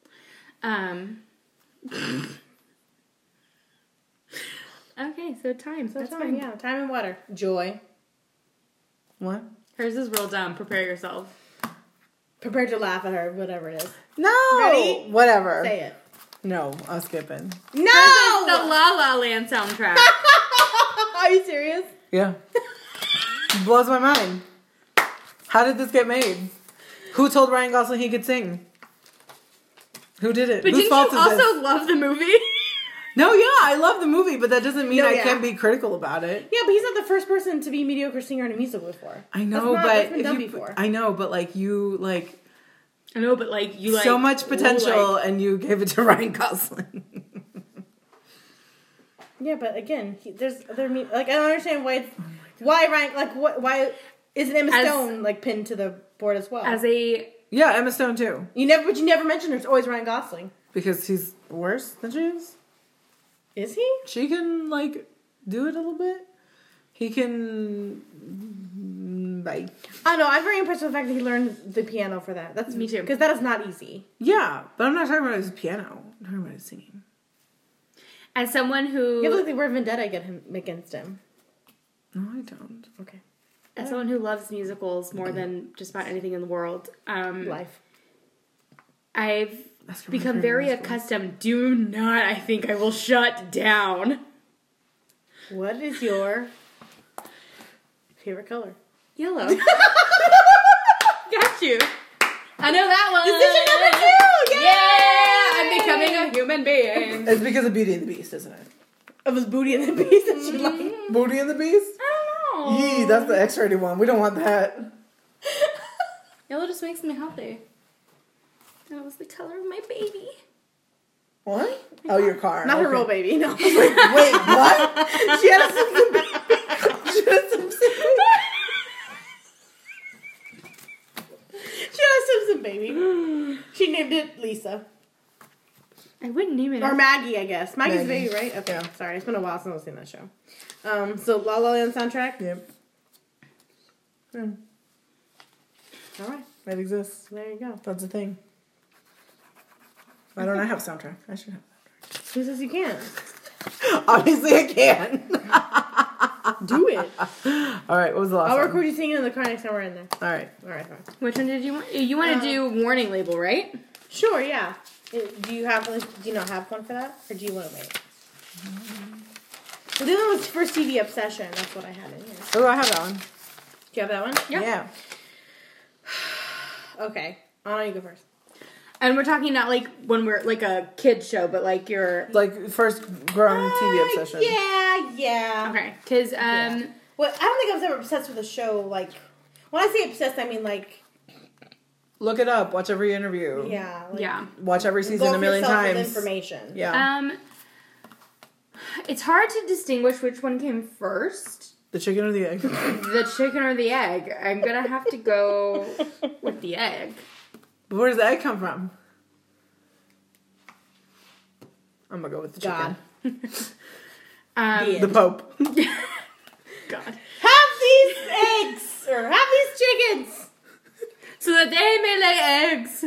Okay, so time. So That's time, fine. yeah. Time and water. Joy. What? Hers is real dumb. Prepare yourself. Prepared to laugh at her, whatever it is. No. Ready? Whatever. Say it. No, I'm skipping. No! The La La Land soundtrack. Are you serious? Yeah. Blows my mind. How did this get made? Who told Ryan Gosling he could sing? Who did it? But Whose didn't fault you is this? also love the movie? No, yeah, I love the movie, but that doesn't mean No, I yeah. can't be critical about it. Yeah, but he's not the first person to be a mediocre singer in a musical before. I know, that's but been done if you, before. I know, but like you like I know, but like you like so much potential, like- and you gave it to Ryan Gosling. Yeah, but again, I don't understand why why isn't Emma As- Stone like pinned to the board as well? as a Yeah, Emma Stone too, you never mentioned her. It's always Ryan Gosling. because he's worse than she is. Is he? She can like do it a little bit. He can. Bye. I don't know. I'm very impressed with the fact that he learned the piano for that. That's Me too. Because that is not easy. Yeah, but I'm not talking about his piano. I'm talking about his singing. as someone who You have to look at where Vendetta against him. No, I don't. Okay. as someone who loves musicals more than just about anything in the world, Life. I've That's my become favorite very musical. accustomed. Do not. I think I will shut down. What is your favorite color? Yellow. Got you. I know that one. Decision number 2! Yay! Yeah, I'm becoming a human being. It's because of Beauty and the Beast, isn't it? It was Booty and the Beast that she liked. Beauty and the Beast? I don't know. Yee, that's the X-rated one. We don't want that. Yellow just makes me healthy. That was the color of my baby. What? Oh, your car. Not her Okay. real baby, no. Wait, what? She had a Simpson baby. She had some She had a Simpson baby. She named it Lisa. I wouldn't name it. Or Maggie, I guess. Maggie's Maggie. baby, right? Okay, Yeah. sorry. It's been a while since I've seen that show. So La La Land soundtrack. Yep. Yeah, All right, that exists. there you go. That's a thing. Why don't I have a soundtrack? I should have. Who says you can't? Obviously, I can. Do it. All right, what was the last I'll one? record you singing in the car next time we're in there. All right. All right, fine. Which one did you want? You want to do warning label, right? Sure, yeah. Do you have? Do you not have one for that, or do you want to wait? Well, the other one was First TV Obsession. That's what I had in here. Oh, I have that one. Do you have that one? Yeah. Okay. Anna, you go first. And we're talking not like when we're like a kid show, but like your Like, first grown TV obsession. Yeah. okay, because Well, I don't think I was ever obsessed with a show. Like, when I say obsessed, I mean like, Look it up. Watch every interview. yeah, like, yeah. Watch every season engulf a million yourself with times. information. Yeah. It's hard to distinguish which one came first, The chicken or the egg? the chicken or the egg. I'm gonna have to go with the egg. Where does the egg come from? I'm gonna go with the God. chicken. The The Pope. God. Have these eggs or have these chickens. So that they may lay eggs.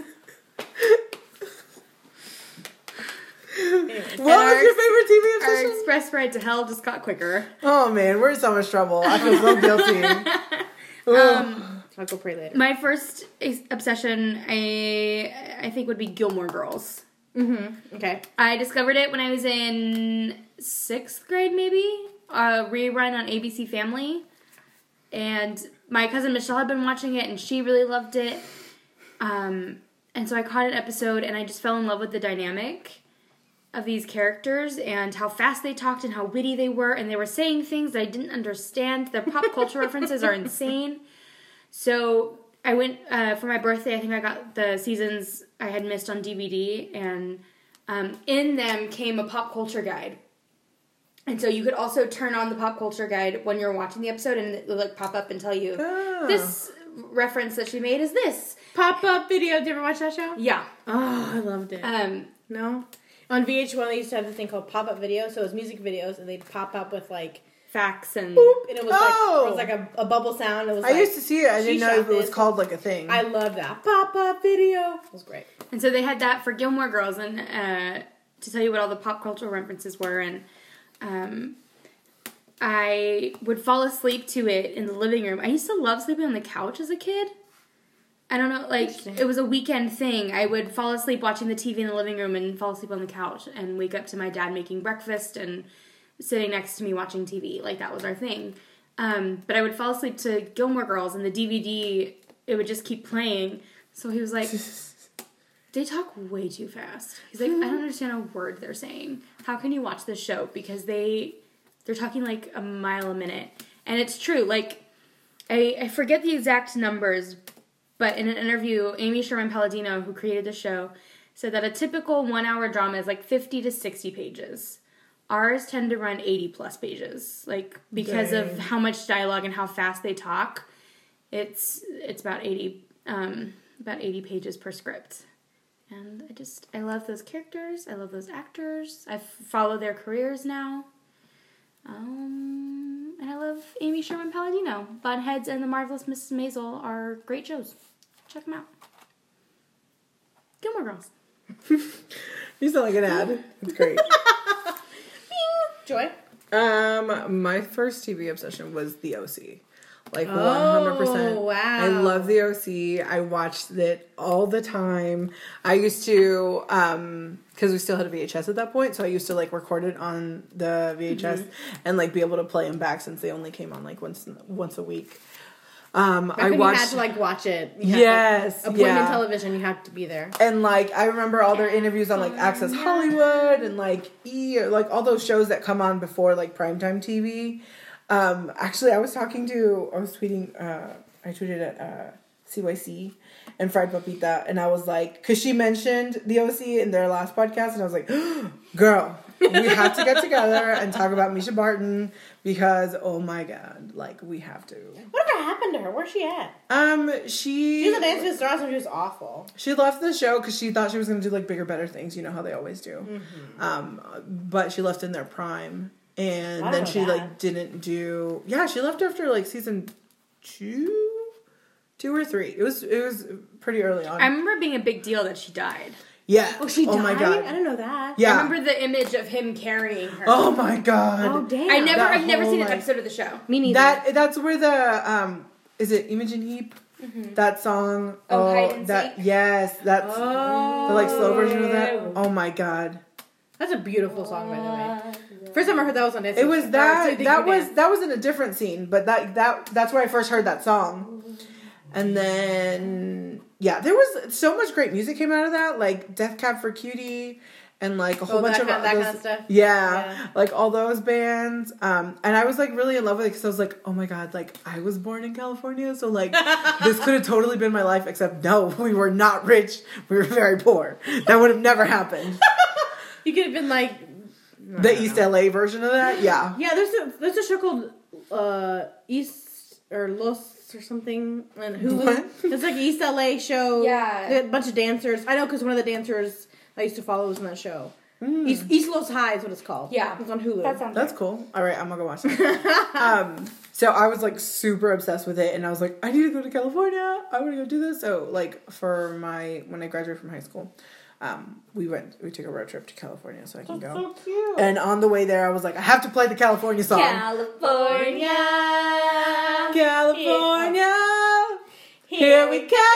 Anyways, What was your favorite TV Our obsession? express ride to hell just got quicker. Oh man, we're in so much trouble. I feel so guilty. I'll go pray later. My first obsession, I think, would be Gilmore Girls. Mm-hmm. Okay. I discovered it when I was in 6th grade, maybe. A rerun on ABC Family. And my cousin Michelle had been watching it, and she really loved it. And so I caught an episode, and I just fell in love with the dynamic of these characters and how fast they talked and how witty they were. And they were saying things that I didn't understand. Their pop culture references are insane. So I went, for my birthday, I think I got the seasons I had missed on DVD, and in them came a pop culture guide. And so you could also turn on the pop culture guide when you're watching the episode, and it would like pop up and tell you, this reference that she made is this. Pop-up video. Did you ever watch that show? Yeah. Oh, I loved it. No? On VH1, they used to have this thing called pop-up video. So it was music videos, and they'd pop up with like Facts and... boop, and it was like a bubble sound. It was. I used to see it. I she didn't know shot if it was this. called like a thing. I loved that pop-up video. It was great. And so they had that for Gilmore Girls, and to tell you what all the pop culture references were, and I would fall asleep to it in the living room. I used to love sleeping on the couch as a kid. I don't know, like, it was a weekend thing. I would fall asleep watching the TV in the living room and fall asleep on the couch and wake up to my dad making breakfast and sitting next to me watching TV. Like, that was our thing. But I would fall asleep to Gilmore Girls, and the DVD, it would just keep playing. So he was like, they talk way too fast. He's like, I don't understand a word they're saying. How can you watch this show? Because they're talking like a mile a minute. And it's true. Like, I forget the exact numbers, but in an interview, Amy Sherman Palladino, who created the show, said that a typical 1 hour drama is like 50 to 60 pages. Ours tend to run 80 plus pages. Like, because of how much dialogue and how fast they talk, it's about 80 pages per script. And I love those characters. I love those actors. I follow their careers now. And I love Amy Sherman Palladino. Bunheads and The Marvelous Mrs. Maisel are great shows. Check them out. Gilmore Girls. You sound like an ad. It's great. Joy? My first TV obsession was The OC. Like 100%. Wow. I love The OC. I watched it all the time. I used to, because we still had a VHS at that point, so I used to like record it on the VHS and like be able to play them back since they only came on like once a week. I watched. You had to like watch it. Yes, appointment television. You had to be there. And like I remember all their interviews on like Access Hollywood and like or like all those shows that come on before like primetime TV. Actually, I was tweeting, I tweeted at CYC and Fried Papita, and I was like, because she mentioned the OC in their last podcast, and I was like, girl, we have to get together and talk about Misha Barton, because, oh my god, like, we have to. Whatever happened to her? Where's she at? She was a Dance with the Stars, and she was awful. She left the show because she thought she was going to do, like, bigger, better things, you know how they always do. Mm-hmm. But she left in their prime. And I then know she that. like didn't do. Yeah, she left after like season 2 or 3. It was pretty early on. I remember it being a big deal that she died. Yeah. Oh, she died? my god. I didn't know that. Yeah. I remember the image of him carrying her. Oh my god. Oh, damn. I've never whole, seen an like- episode of the show. Me neither. That's where the is it Imogen Heap? That song. Oh, Hide and that Seek? yes, that's Oh. the like slow version of that. Oh my god. That's a beautiful song, by the way. First time I heard that was on Netflix. It was that was that was in a different scene, but that's where I first heard that song. And then yeah, there was so much great music came out of that, like Death Cab for Cutie and like a whole bunch of that those, kind of stuff. Yeah, like all those bands. And I was like really in love with it because I was like, oh my god, like I was born in California, so like this could have totally been my life. Except no, we were not rich. We were very poor. That would have never happened. You could have been like The East LA version of that, yeah. yeah. There's a show called East or Los or something on Hulu. What? It's like an East LA show. Yeah. They had a bunch of dancers. I know because one of the dancers I used to follow was in that show. East Los High is what it's called. Yeah. It's on Hulu. That sounds That's cool. All right, I'm gonna go watch it. So I was like super obsessed with it, and I was like, I need to go to California. I want to go do this. So like for when I graduated from high school, we took a road trip to California so I can go. so cute. And on the way there, I was like, I have to play the California song. California. California, here we go.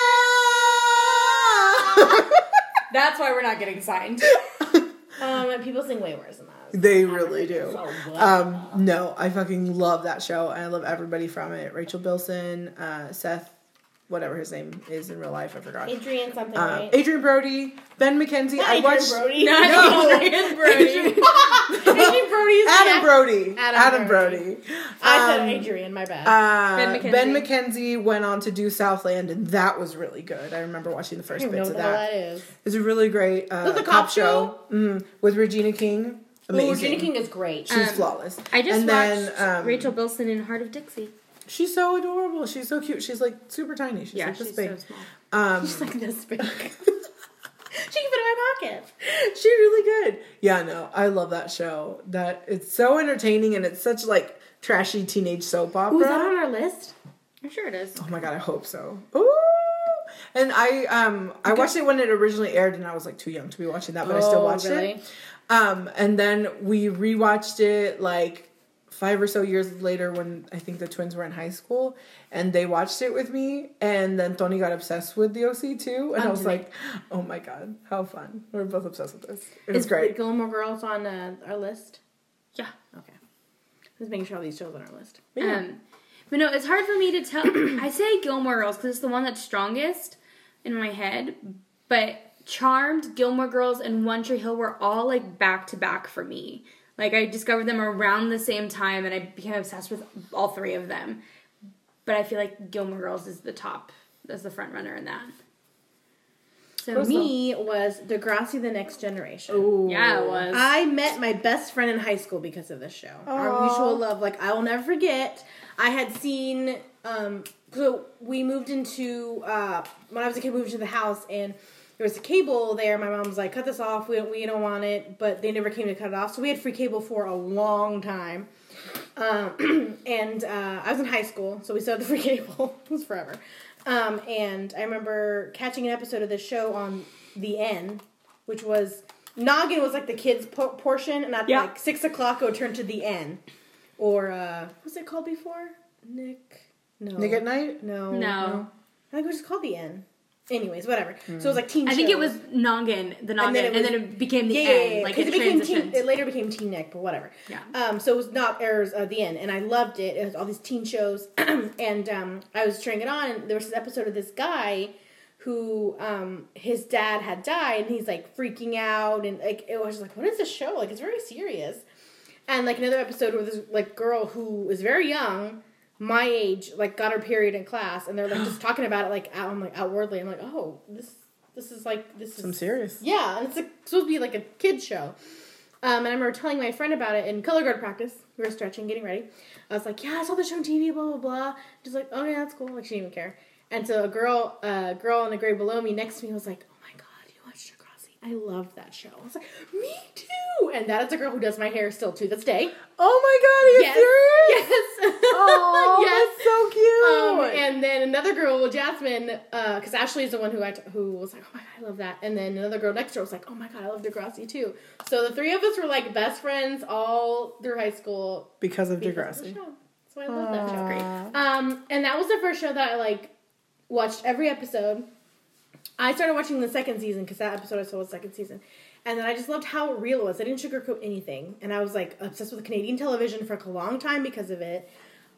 That's why we're not getting signed. And people sing way worse than that. They really do. So what? No, I fucking love that show, and I love everybody from it. Rachel Bilson, Seth, whatever his name is in real life, I forgot. Adrian something, right? Adrian Brody, Ben McKenzie. I watched Brody. No, Adrian Brody. Adrian Brody is Adam Brody. Adam Brody. I said Adrian, my bad. Ben McKenzie went on to do Southland, and that was really good. I remember watching the I first don't know bits what of the hell that. that is. It's a really great the cop show with Regina King. Amazing. Oh, Regina King is great. She's flawless. I just and watched then, Rachel Bilson in Heart of Dixie. She's so adorable. She's so cute. She's like super tiny. She's like this she's big. so small. She's like this big. She can fit in my pocket. She's really good. Yeah, no, I love that show. That it's so entertaining and it's such like trashy teenage soap opera. Ooh, is that on our list? I'm sure it is. Oh my god, I hope so. Ooh. And I watched it when it originally aired, and I was like too young to be watching that, but I still watched it. And then we rewatched it like 5 or so years later when I think the twins were in high school, and they watched it with me, and then Tony got obsessed with the OC too, and I was like, oh my god, how fun. We're both obsessed with this. It was great. Is Gilmore Girls on our list? Yeah. Okay. Just making sure all these shows on our list. Yeah. But no, it's hard for me to tell. I say Gilmore Girls because it's the one that's strongest in my head. But Charmed, Gilmore Girls, and One Tree Hill were all like back to back for me. Like I discovered them around the same time, and I became obsessed with all three of them. But I feel like Gilmore Girls is the top, as the front runner in that. So For me was Degrassi: The Next Generation. Ooh. yeah, it was. I met my best friend in high school because of this show. Our mutual love, like I will never forget. I had seen, so we moved into, when I was a kid, we moved to the house, and there was a cable there. My mom was like, cut this off, we don't want it, but they never came to cut it off, so we had free cable for a long time. And I was in high school, so we still had the free cable. It was forever. And I remember catching an episode of this show on the N, which was, Noggin was like the kids' portion, and at like 6 o'clock it would turn to the N. Or, what was it called before? Nick at Night? No. No. I think it was just called the N. Anyways, whatever. So it was like teen shows. I think it was Noggin, the Noggin, and then it became the N. Like it transitioned. It later became Teen Nick, but whatever. Yeah. So it was not airs the N, and I loved it. It was all these teen shows, and I was turning it on, and there was this episode of this guy who his dad had died, and he's like freaking out, and like it was like, what is this show? Like it's very serious. And like another episode where this like girl who was very young, my age, like got her period in class, and they're like just talking about it like outwardly. I'm like, oh, this is like this is Some serious. Yeah, and it's like, supposed to be like a kid's show. And I remember telling my friend about it in color guard practice. We were stretching, getting ready. I was like, yeah, I saw the show on TV, blah blah blah. She's like, oh yeah, that's cool. Like she didn't even care. And so a girl in the grade below me, next to me, was like, oh my god, you watched Degrassi? I love that show. I was like, me too. And that is a girl who does my hair still to this day. Oh my god, are you serious? Yes. Oh, Yes. that's so cute. And then another girl, Jasmine, because Ashley is the one who was like, oh my god, I love that. And then another girl next to her was like, oh my god, I love Degrassi too. So the three of us were like best friends all through high school because of the Degrassi. show. So I love that show. Great. And that was the first show that I like watched every episode. I started watching the second season because that episode I saw was second season. And then I just loved how real it was. I didn't sugarcoat anything. And I was like obsessed with Canadian television for a long time because of it.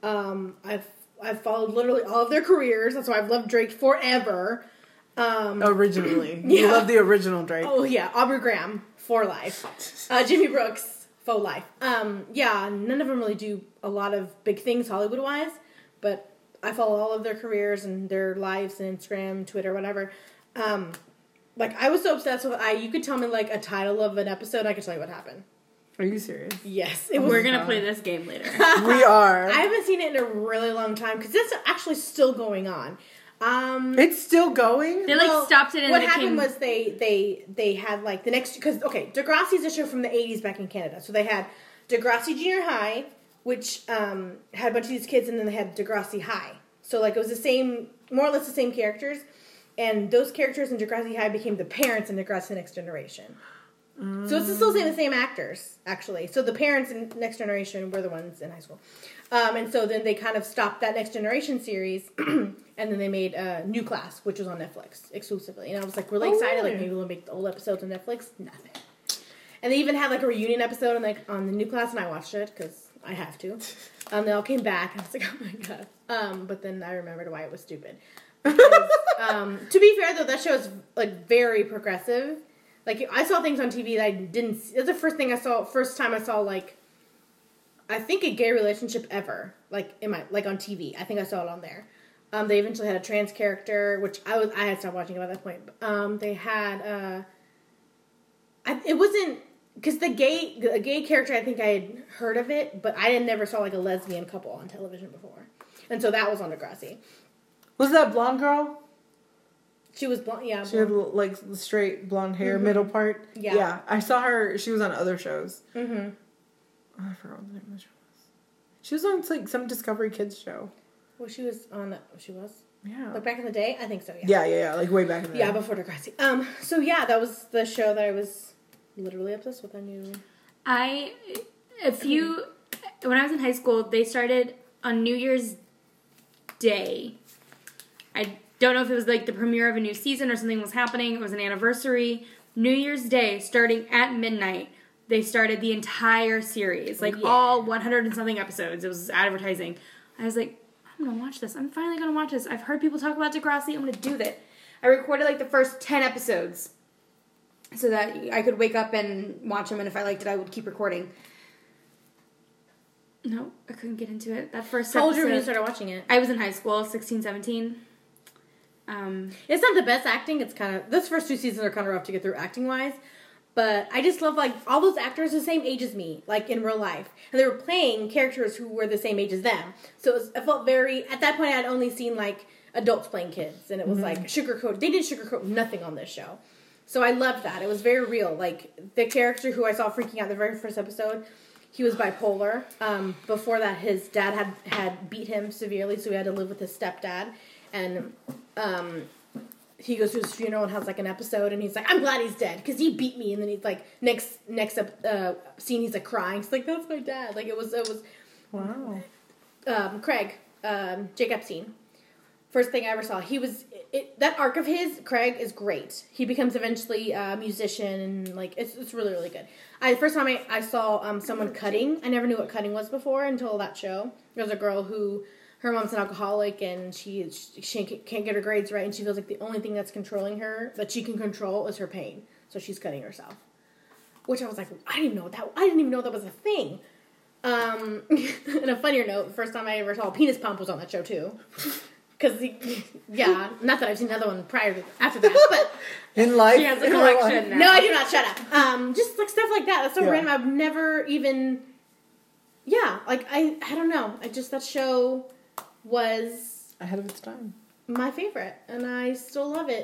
I've followed literally all of their careers. That's why I've loved Drake forever. Originally. Yeah. You love the original Drake. Oh yeah, Aubrey Graham, for life. Jimmy Brooks, faux life. Yeah, none of them really do a lot of big things Hollywood-wise. But I follow all of their careers and their lives and Instagram, Twitter, whatever. Like, I was so obsessed with you could tell me, like, a title of an episode, I could tell you what happened. Are you serious? Yes. We're going to play this game later. We are. I haven't seen it in a really long time, because it's actually still going on. It's still going? They, stopped it and what happened was they had, like, the next... Because, okay, Degrassi's a show from the 80s back in Canada. So they had Degrassi Junior High, which had a bunch of these kids, and then they had Degrassi High. So, like, it was the same... More or less the same characters. And those characters in Degrassi High became the parents in Degrassi Next Generation. So it's still the same actors, actually. So the parents in Next Generation were the ones in high school. And so then they kind of stopped that Next Generation series, and then they made New Class, which was on Netflix exclusively. And I was like really excited, like maybe we'll make the old episodes on Netflix. Nothing. And they even had like a reunion episode on the New Class, and I watched it because I have to. They all came back, and I was like, oh my god. But then I remembered why it was stupid. Because, to be fair, though, that show is like very progressive. Like, I saw things on TV that I didn't see. That's the first time I saw, like, I think a gay relationship ever, like, on TV. I think I saw it on there. They eventually had a trans character, which I had stopped watching it by that point. They had, it wasn't, because the gay character, I think I had heard of it, but I never saw, like, a lesbian couple on television before. And so that was on Degrassi. Was that blonde girl? She was blonde, yeah. She had, like, straight blonde hair, middle part. Yeah. Yeah. I saw her. She was on other shows. Mm-hmm. Oh, I forgot what the name of the show was. She was on, like, some Discovery Kids show. Well, she was on that. She was? Yeah. Like, back in the day? I think so, yeah. Yeah. Like, way back in the day. Yeah, before Degrassi. So, yeah, that was the show that I was literally obsessed with. I knew... When I was in high school, they started on New Year's Day. I don't know if it was like the premiere of a new season or something was happening. It was an anniversary. New Year's Day, starting at midnight, they started the entire series. Like, all 100 and something episodes. It was advertising. I was like, I'm going to watch this. I'm finally going to watch this. I've heard people talk about Degrassi. I'm going to do that. I recorded, like, the first 10 episodes so that I could wake up and watch them, and if I liked it, I would keep recording. No, I couldn't get into it. That first episode... How old were you when you started watching it? I was in high school, 16, 17. It's not the best acting. It's kind of... Those first two seasons are kind of rough to get through acting-wise. But I just love, like, all those actors the same age as me, like, in real life. And they were playing characters who were the same age as them. So I felt very... At that point, I had only seen, like, adults playing kids. And it was, like, sugarcoat... They didn't sugarcoat nothing on this show. So I loved that. It was very real. Like, the character who I saw freaking out the very first episode... He was bipolar. Before that, his dad had beat him severely, so he had to live with his stepdad. And he goes to his funeral and has, like, an episode, and he's like, I'm glad he's dead, because he beat me. And then he's like, next scene, he's, like, crying. He's like, that's my dad. Like, it was Wow. Craig, Jake Epstein. First thing I ever saw. That arc of his, Craig, is great. He becomes eventually a musician, and, like, it's really, really good. The first time I saw someone cutting, I never knew what cutting was before until that show. There was a girl who, her mom's an alcoholic, and she can't get her grades right, and she feels like the only thing that's controlling her, that she can control, is her pain. So she's cutting herself. Which I was like, I didn't even know that was a thing. On a funnier note, the first time I ever saw a penis pump was on that show, too. Because, not that I've seen another one after that, but... In life? She has a collection now. No, I do not, shut up. Just, like, stuff like that. That's so random. I've never even... Yeah, like, I don't know. That show was... Ahead of its time. My favorite, and I still love it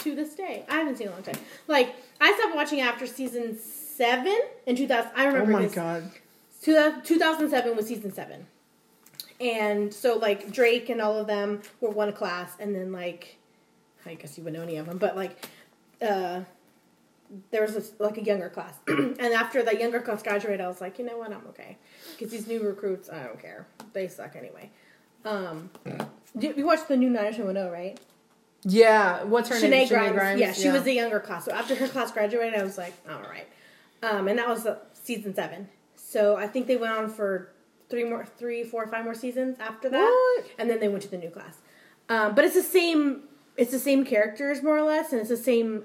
to this day. I haven't seen it in a long time. Like, I stopped watching after season 7 in 2000. I remember Oh my this. god. 2007 was season 7. And so, like, Drake and all of them were one class, and then, like, I guess you wouldn't know any of them, but, like, there was, a younger class. And after the younger class graduated, I was like, you know what, I'm okay. Because these new recruits, I don't care. They suck anyway. You watched the new 90210, right? Yeah, what's her name? Shanae Grimes. Yeah, she was the younger class. So after her class graduated, I was like, all right. And that was season 7. So I think they went on for 3, 4, 5 more seasons after that. What? And then they went to the new class. But it's the same characters more or less, and it's the same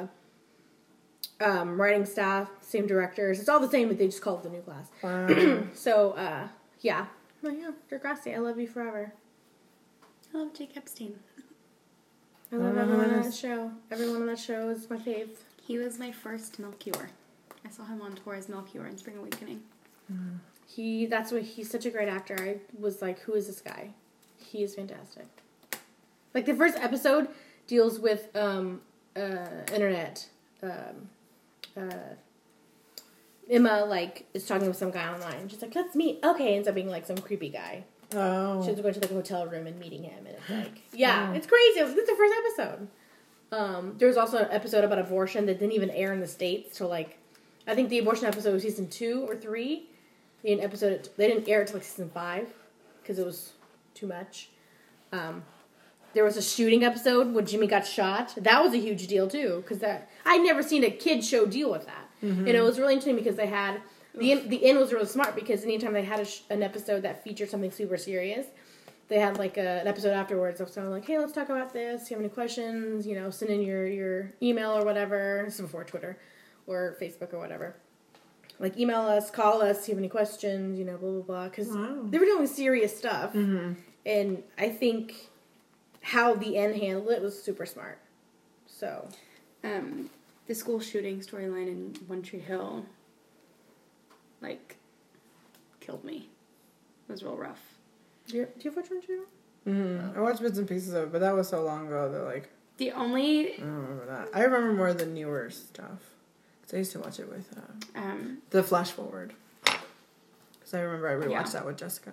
writing staff, same directors. It's all the same, but they just call it the new class. Wow. So yeah. Well, yeah, Degrassi, I love you forever. I love Jake Epstein. I love everyone on that show. Everyone on that show is my fave. He was my first Melchior. I saw him on tour as Melchior in Spring Awakening. He's such a great actor. I was like, who is this guy? He is fantastic. Like, the first episode deals with internet. Emma, like, is talking with some guy online. She's like, that's me. Okay, ends up being, like, some creepy guy. Oh. She's going to, like, a hotel room and meeting him. And it's like, yeah, it's crazy. It's the first episode. There was also an episode about abortion that didn't even air in the States till, like, I think the abortion episode was season 2 or 3. They didn't air it till, like, season 5 because it was too much. There was a shooting episode when Jimmy got shot. That was a huge deal, too, because I'd never seen a kid show deal with that. Mm-hmm. And it was really interesting because they had... The end was really smart because anytime they had an episode that featured something super serious, they had, like, an episode afterwards of someone like, hey, let's talk about this. If you have any questions, send in your email or whatever. This is before Twitter or Facebook or whatever. Like, email us, call us, if you have any questions, blah, blah, blah. Because they were doing serious stuff. Mm-hmm. And I think how the end handled it was super smart. So. The school shooting storyline in One Tree Hill, like, killed me. It was real rough. Do you have watched One Tree Hill? Mm-hmm. I watched bits and pieces of it, but that was so long ago that, like... The only... I don't remember that. I remember more of the newer stuff. Because I used to watch it with the Flash Forward. Because I remember I rewatched that with Jessica.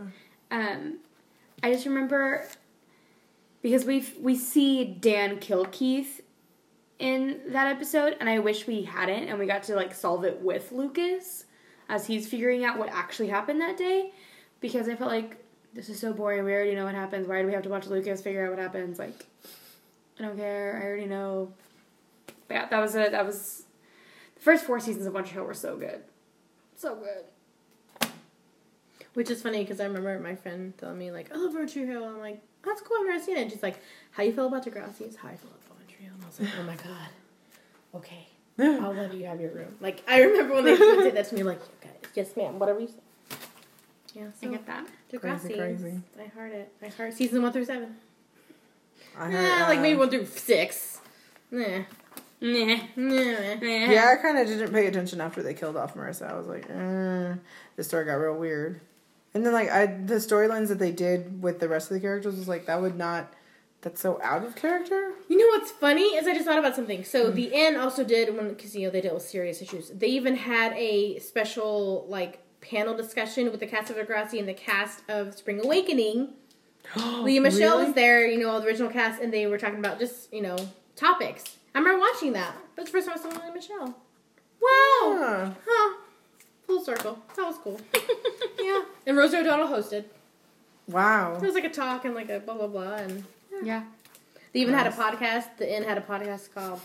I just remember... Because we see Dan kill Keith in that episode, and I wish we hadn't, and we got to, like, solve it with Lucas as he's figuring out what actually happened that day. Because I felt like, this is so boring, we already know what happens, why do we have to watch Lucas figure out what happens? Like, I don't care, I already know. But yeah, that was the first 4 seasons of One Tree Hill were so good. So good. Which is funny, because I remember my friend telling me, like, I love One Tree Hill. I'm like, that's cool, I've never seen it. And she's like, how you feel about Degrassi? It's how I feel about One Tree Hill. And I was like, oh my god. Okay. I'll let you have your room. Like, I remember when they said that to me, like, okay, yes ma'am, whatever you say. Yeah, so I get that. Degrassi. Crazy. I heard it. I heard season 1 through 7. I heard, like maybe 1 through 6. Nah. Nah. Yeah, I kind of didn't pay attention after they killed off Marissa. I was like, the story got real weird. And then, like, the storylines that they did with the rest of the characters was like, that's so out of character. You know what's funny is I just thought about something. So the N also did, because, they dealt with serious issues. They even had a special, like, panel discussion with the cast of Degrassi and the cast of Spring Awakening. Leah Michelle was there, all the original cast, and they were talking about just, topics. I remember watching that. That's the first time I saw Leah Michelle. Wow. Yeah. Huh. Full circle. That was cool. Yeah. And Rosie O'Donnell hosted. Wow. It was like a talk and like a blah, blah, blah. And Yeah. They even had a podcast. The Inn had a podcast called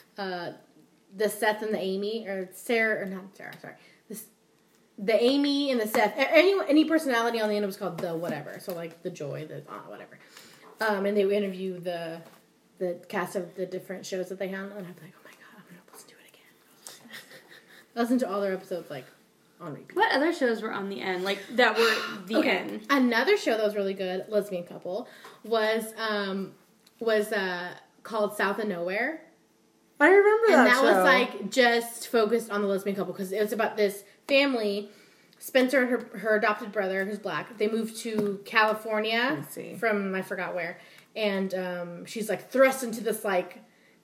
The Seth and the Amy. Or Sarah, or not Sarah, sorry. The Amy and the Seth. Any personality on the end was called The Whatever. So like The Joy, the whatever. And they would interview the cast of the different shows that they had. And I'd be like, oh my god, I'm going to listen to it again. Listen to all their episodes like on repeat. What other shows were on the end? Like, that were the end? Another show that was really good, lesbian couple, was called South of Nowhere. I remember that. And that show. was like just focused on the lesbian couple because it was about this family. Spencer and her adopted brother, who's black, they moved to California from I forgot where, and she's like thrust into this like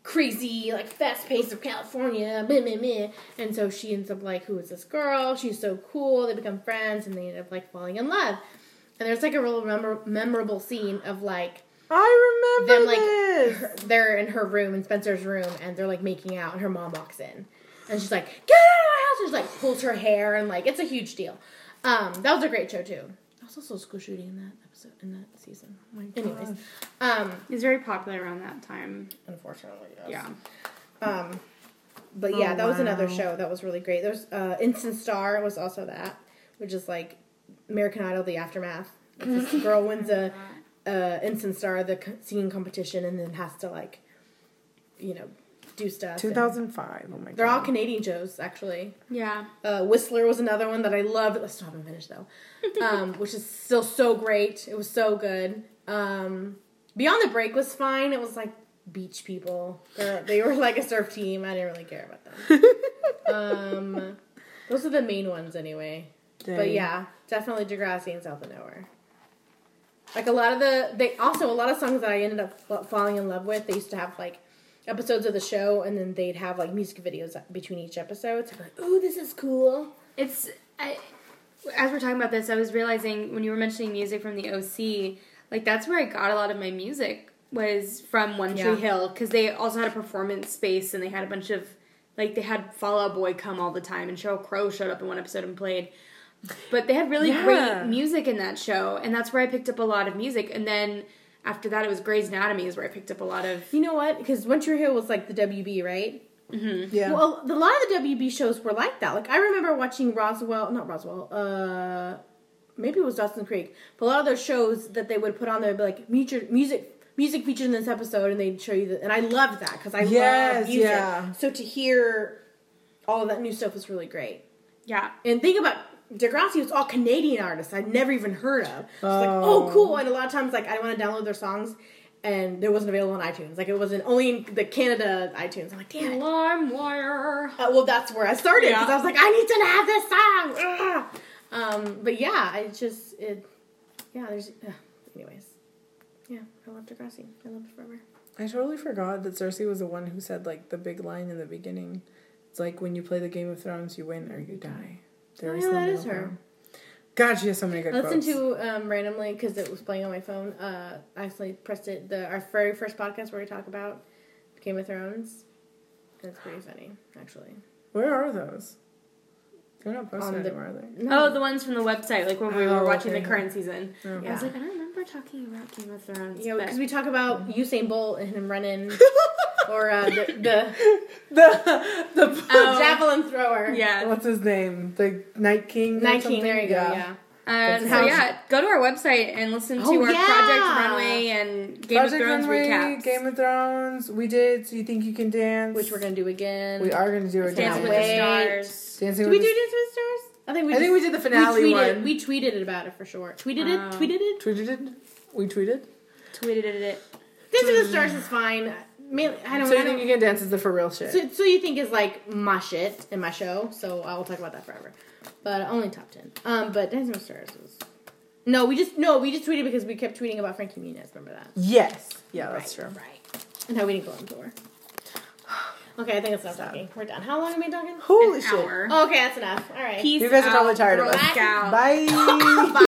crazy, like, fast pace of California, meh, meh, meh. And so she ends up like, who is this girl? She's so cool. They become friends, and they end up, like, falling in love. And there's, like, a real memorable scene of, like, I remember them, like, this. they're in her room, in Spencer's room, and they're, like, making out, and her mom walks in. And she's like, get out of my house! And she, like, pulls her hair, and, like, it's a huge deal. That was a great show, too. There was also school shooting in that episode, in that season. Oh my Anyways. It was very popular around that time. Unfortunately, yes. Yeah. But yeah, that was another wow. show that was really great. There's Instant Star was also that, which is like American Idol, the aftermath. This girl wins a Instant Star, the singing competition, and then has to, like, you know, do stuff. 2005. Oh my god. They're all Canadian shows, actually. Yeah. Whistler was another one that I loved. I still haven't finished though, which is still so great. It was so good. Beyond the Break was fine. It was like beach people. They were like a surf team. I didn't really care about them. Those are the main ones anyway. Dang. But yeah, definitely Degrassi and South of Nowhere. Like a lot of songs that I ended up falling in love with. They used to have like episodes of the show, and then they'd have like music videos between each episode. So I'm like, ooh, this is cool. As we're talking about this, I was realizing when you were mentioning music from the OC, like that's where I got a lot of my music was from One Tree Hill, because they also had a performance space, and they had a bunch of, like, they had Fall Out Boy come all the time, and Sheryl Crow showed up in one episode and played. But they had really great music in that show, and that's where I picked up a lot of music. And then after that, it was Grey's Anatomy is where I picked up a lot of... You know what? Because One Tree Hill was like the WB, right? Mm-hmm. Yeah. Well, a lot of the WB shows were like that. Like, I remember watching maybe it was Dawson's Creek. But a lot of those shows that they would put on there would be like, music featured in this episode, and they'd show you that. And I loved that, because I love music. Yeah. So to hear all of that new stuff was really great. Yeah. And think about Degrassi was all Canadian artists I'd never even heard of. It's like, oh, cool. And a lot of times, like, I want to download their songs, and it wasn't available on iTunes. Like, it wasn't only in the Canada iTunes. I'm like, damn it. LimeWire. Well, that's where I started, because I was like, I need to have this song. But yeah, anyways. Yeah, I love Degrassi. I love it forever. I totally forgot that Cersei was the one who said, like, the big line in the beginning. It's like, when you play the Game of Thrones, you win or you die. There is no that middle is her. ground. God, she has so many good I quotes. listened to, randomly, because it was playing on my phone, I actually pressed it, our very first podcast where we talk about Game of Thrones. And it's pretty funny, actually. Where are those? They're not posted On the- anymore, are they? No. Oh, the ones from the website, like when we were watching the current season. Okay. I was like, I don't remember talking about Game of Thrones. Yeah, but- because we talk about Usain Bolt and him running, or the javelin thrower. Yeah. What's his name? The Night King? or Night King, something? there you go, yeah. So yeah, go to our website and listen to our Project Runway and Game Project of Thrones Runway, recaps. Game of Thrones. We did So You Think You Can Dance. Which we're going to do again. We are going to do it Dancing again. with the Wait. Stars. Dancing Did with we do the Dance with the Stars? I think we did the finale one. We tweeted about it for sure. Tweeted it? Tweeted it? We tweeted? Tweeted it. Dance with the Stars is fine. I don't So You Think You Can Dance is the for real shit. So You Think is like my shit in my show, so I will talk about that forever. But only top 10. But Dancing with the Stars is... No, we just tweeted because we kept tweeting about Frankie Muniz. Remember that? Yes. Yeah, that's true. Right. And how we didn't go on tour. Okay, I think that's enough talking. We're done. How long have we been talking? Holy An shit. hour. Oh, okay, that's enough. All right. Peace You guys are probably out, tired of Girl us. Scouts. Bye.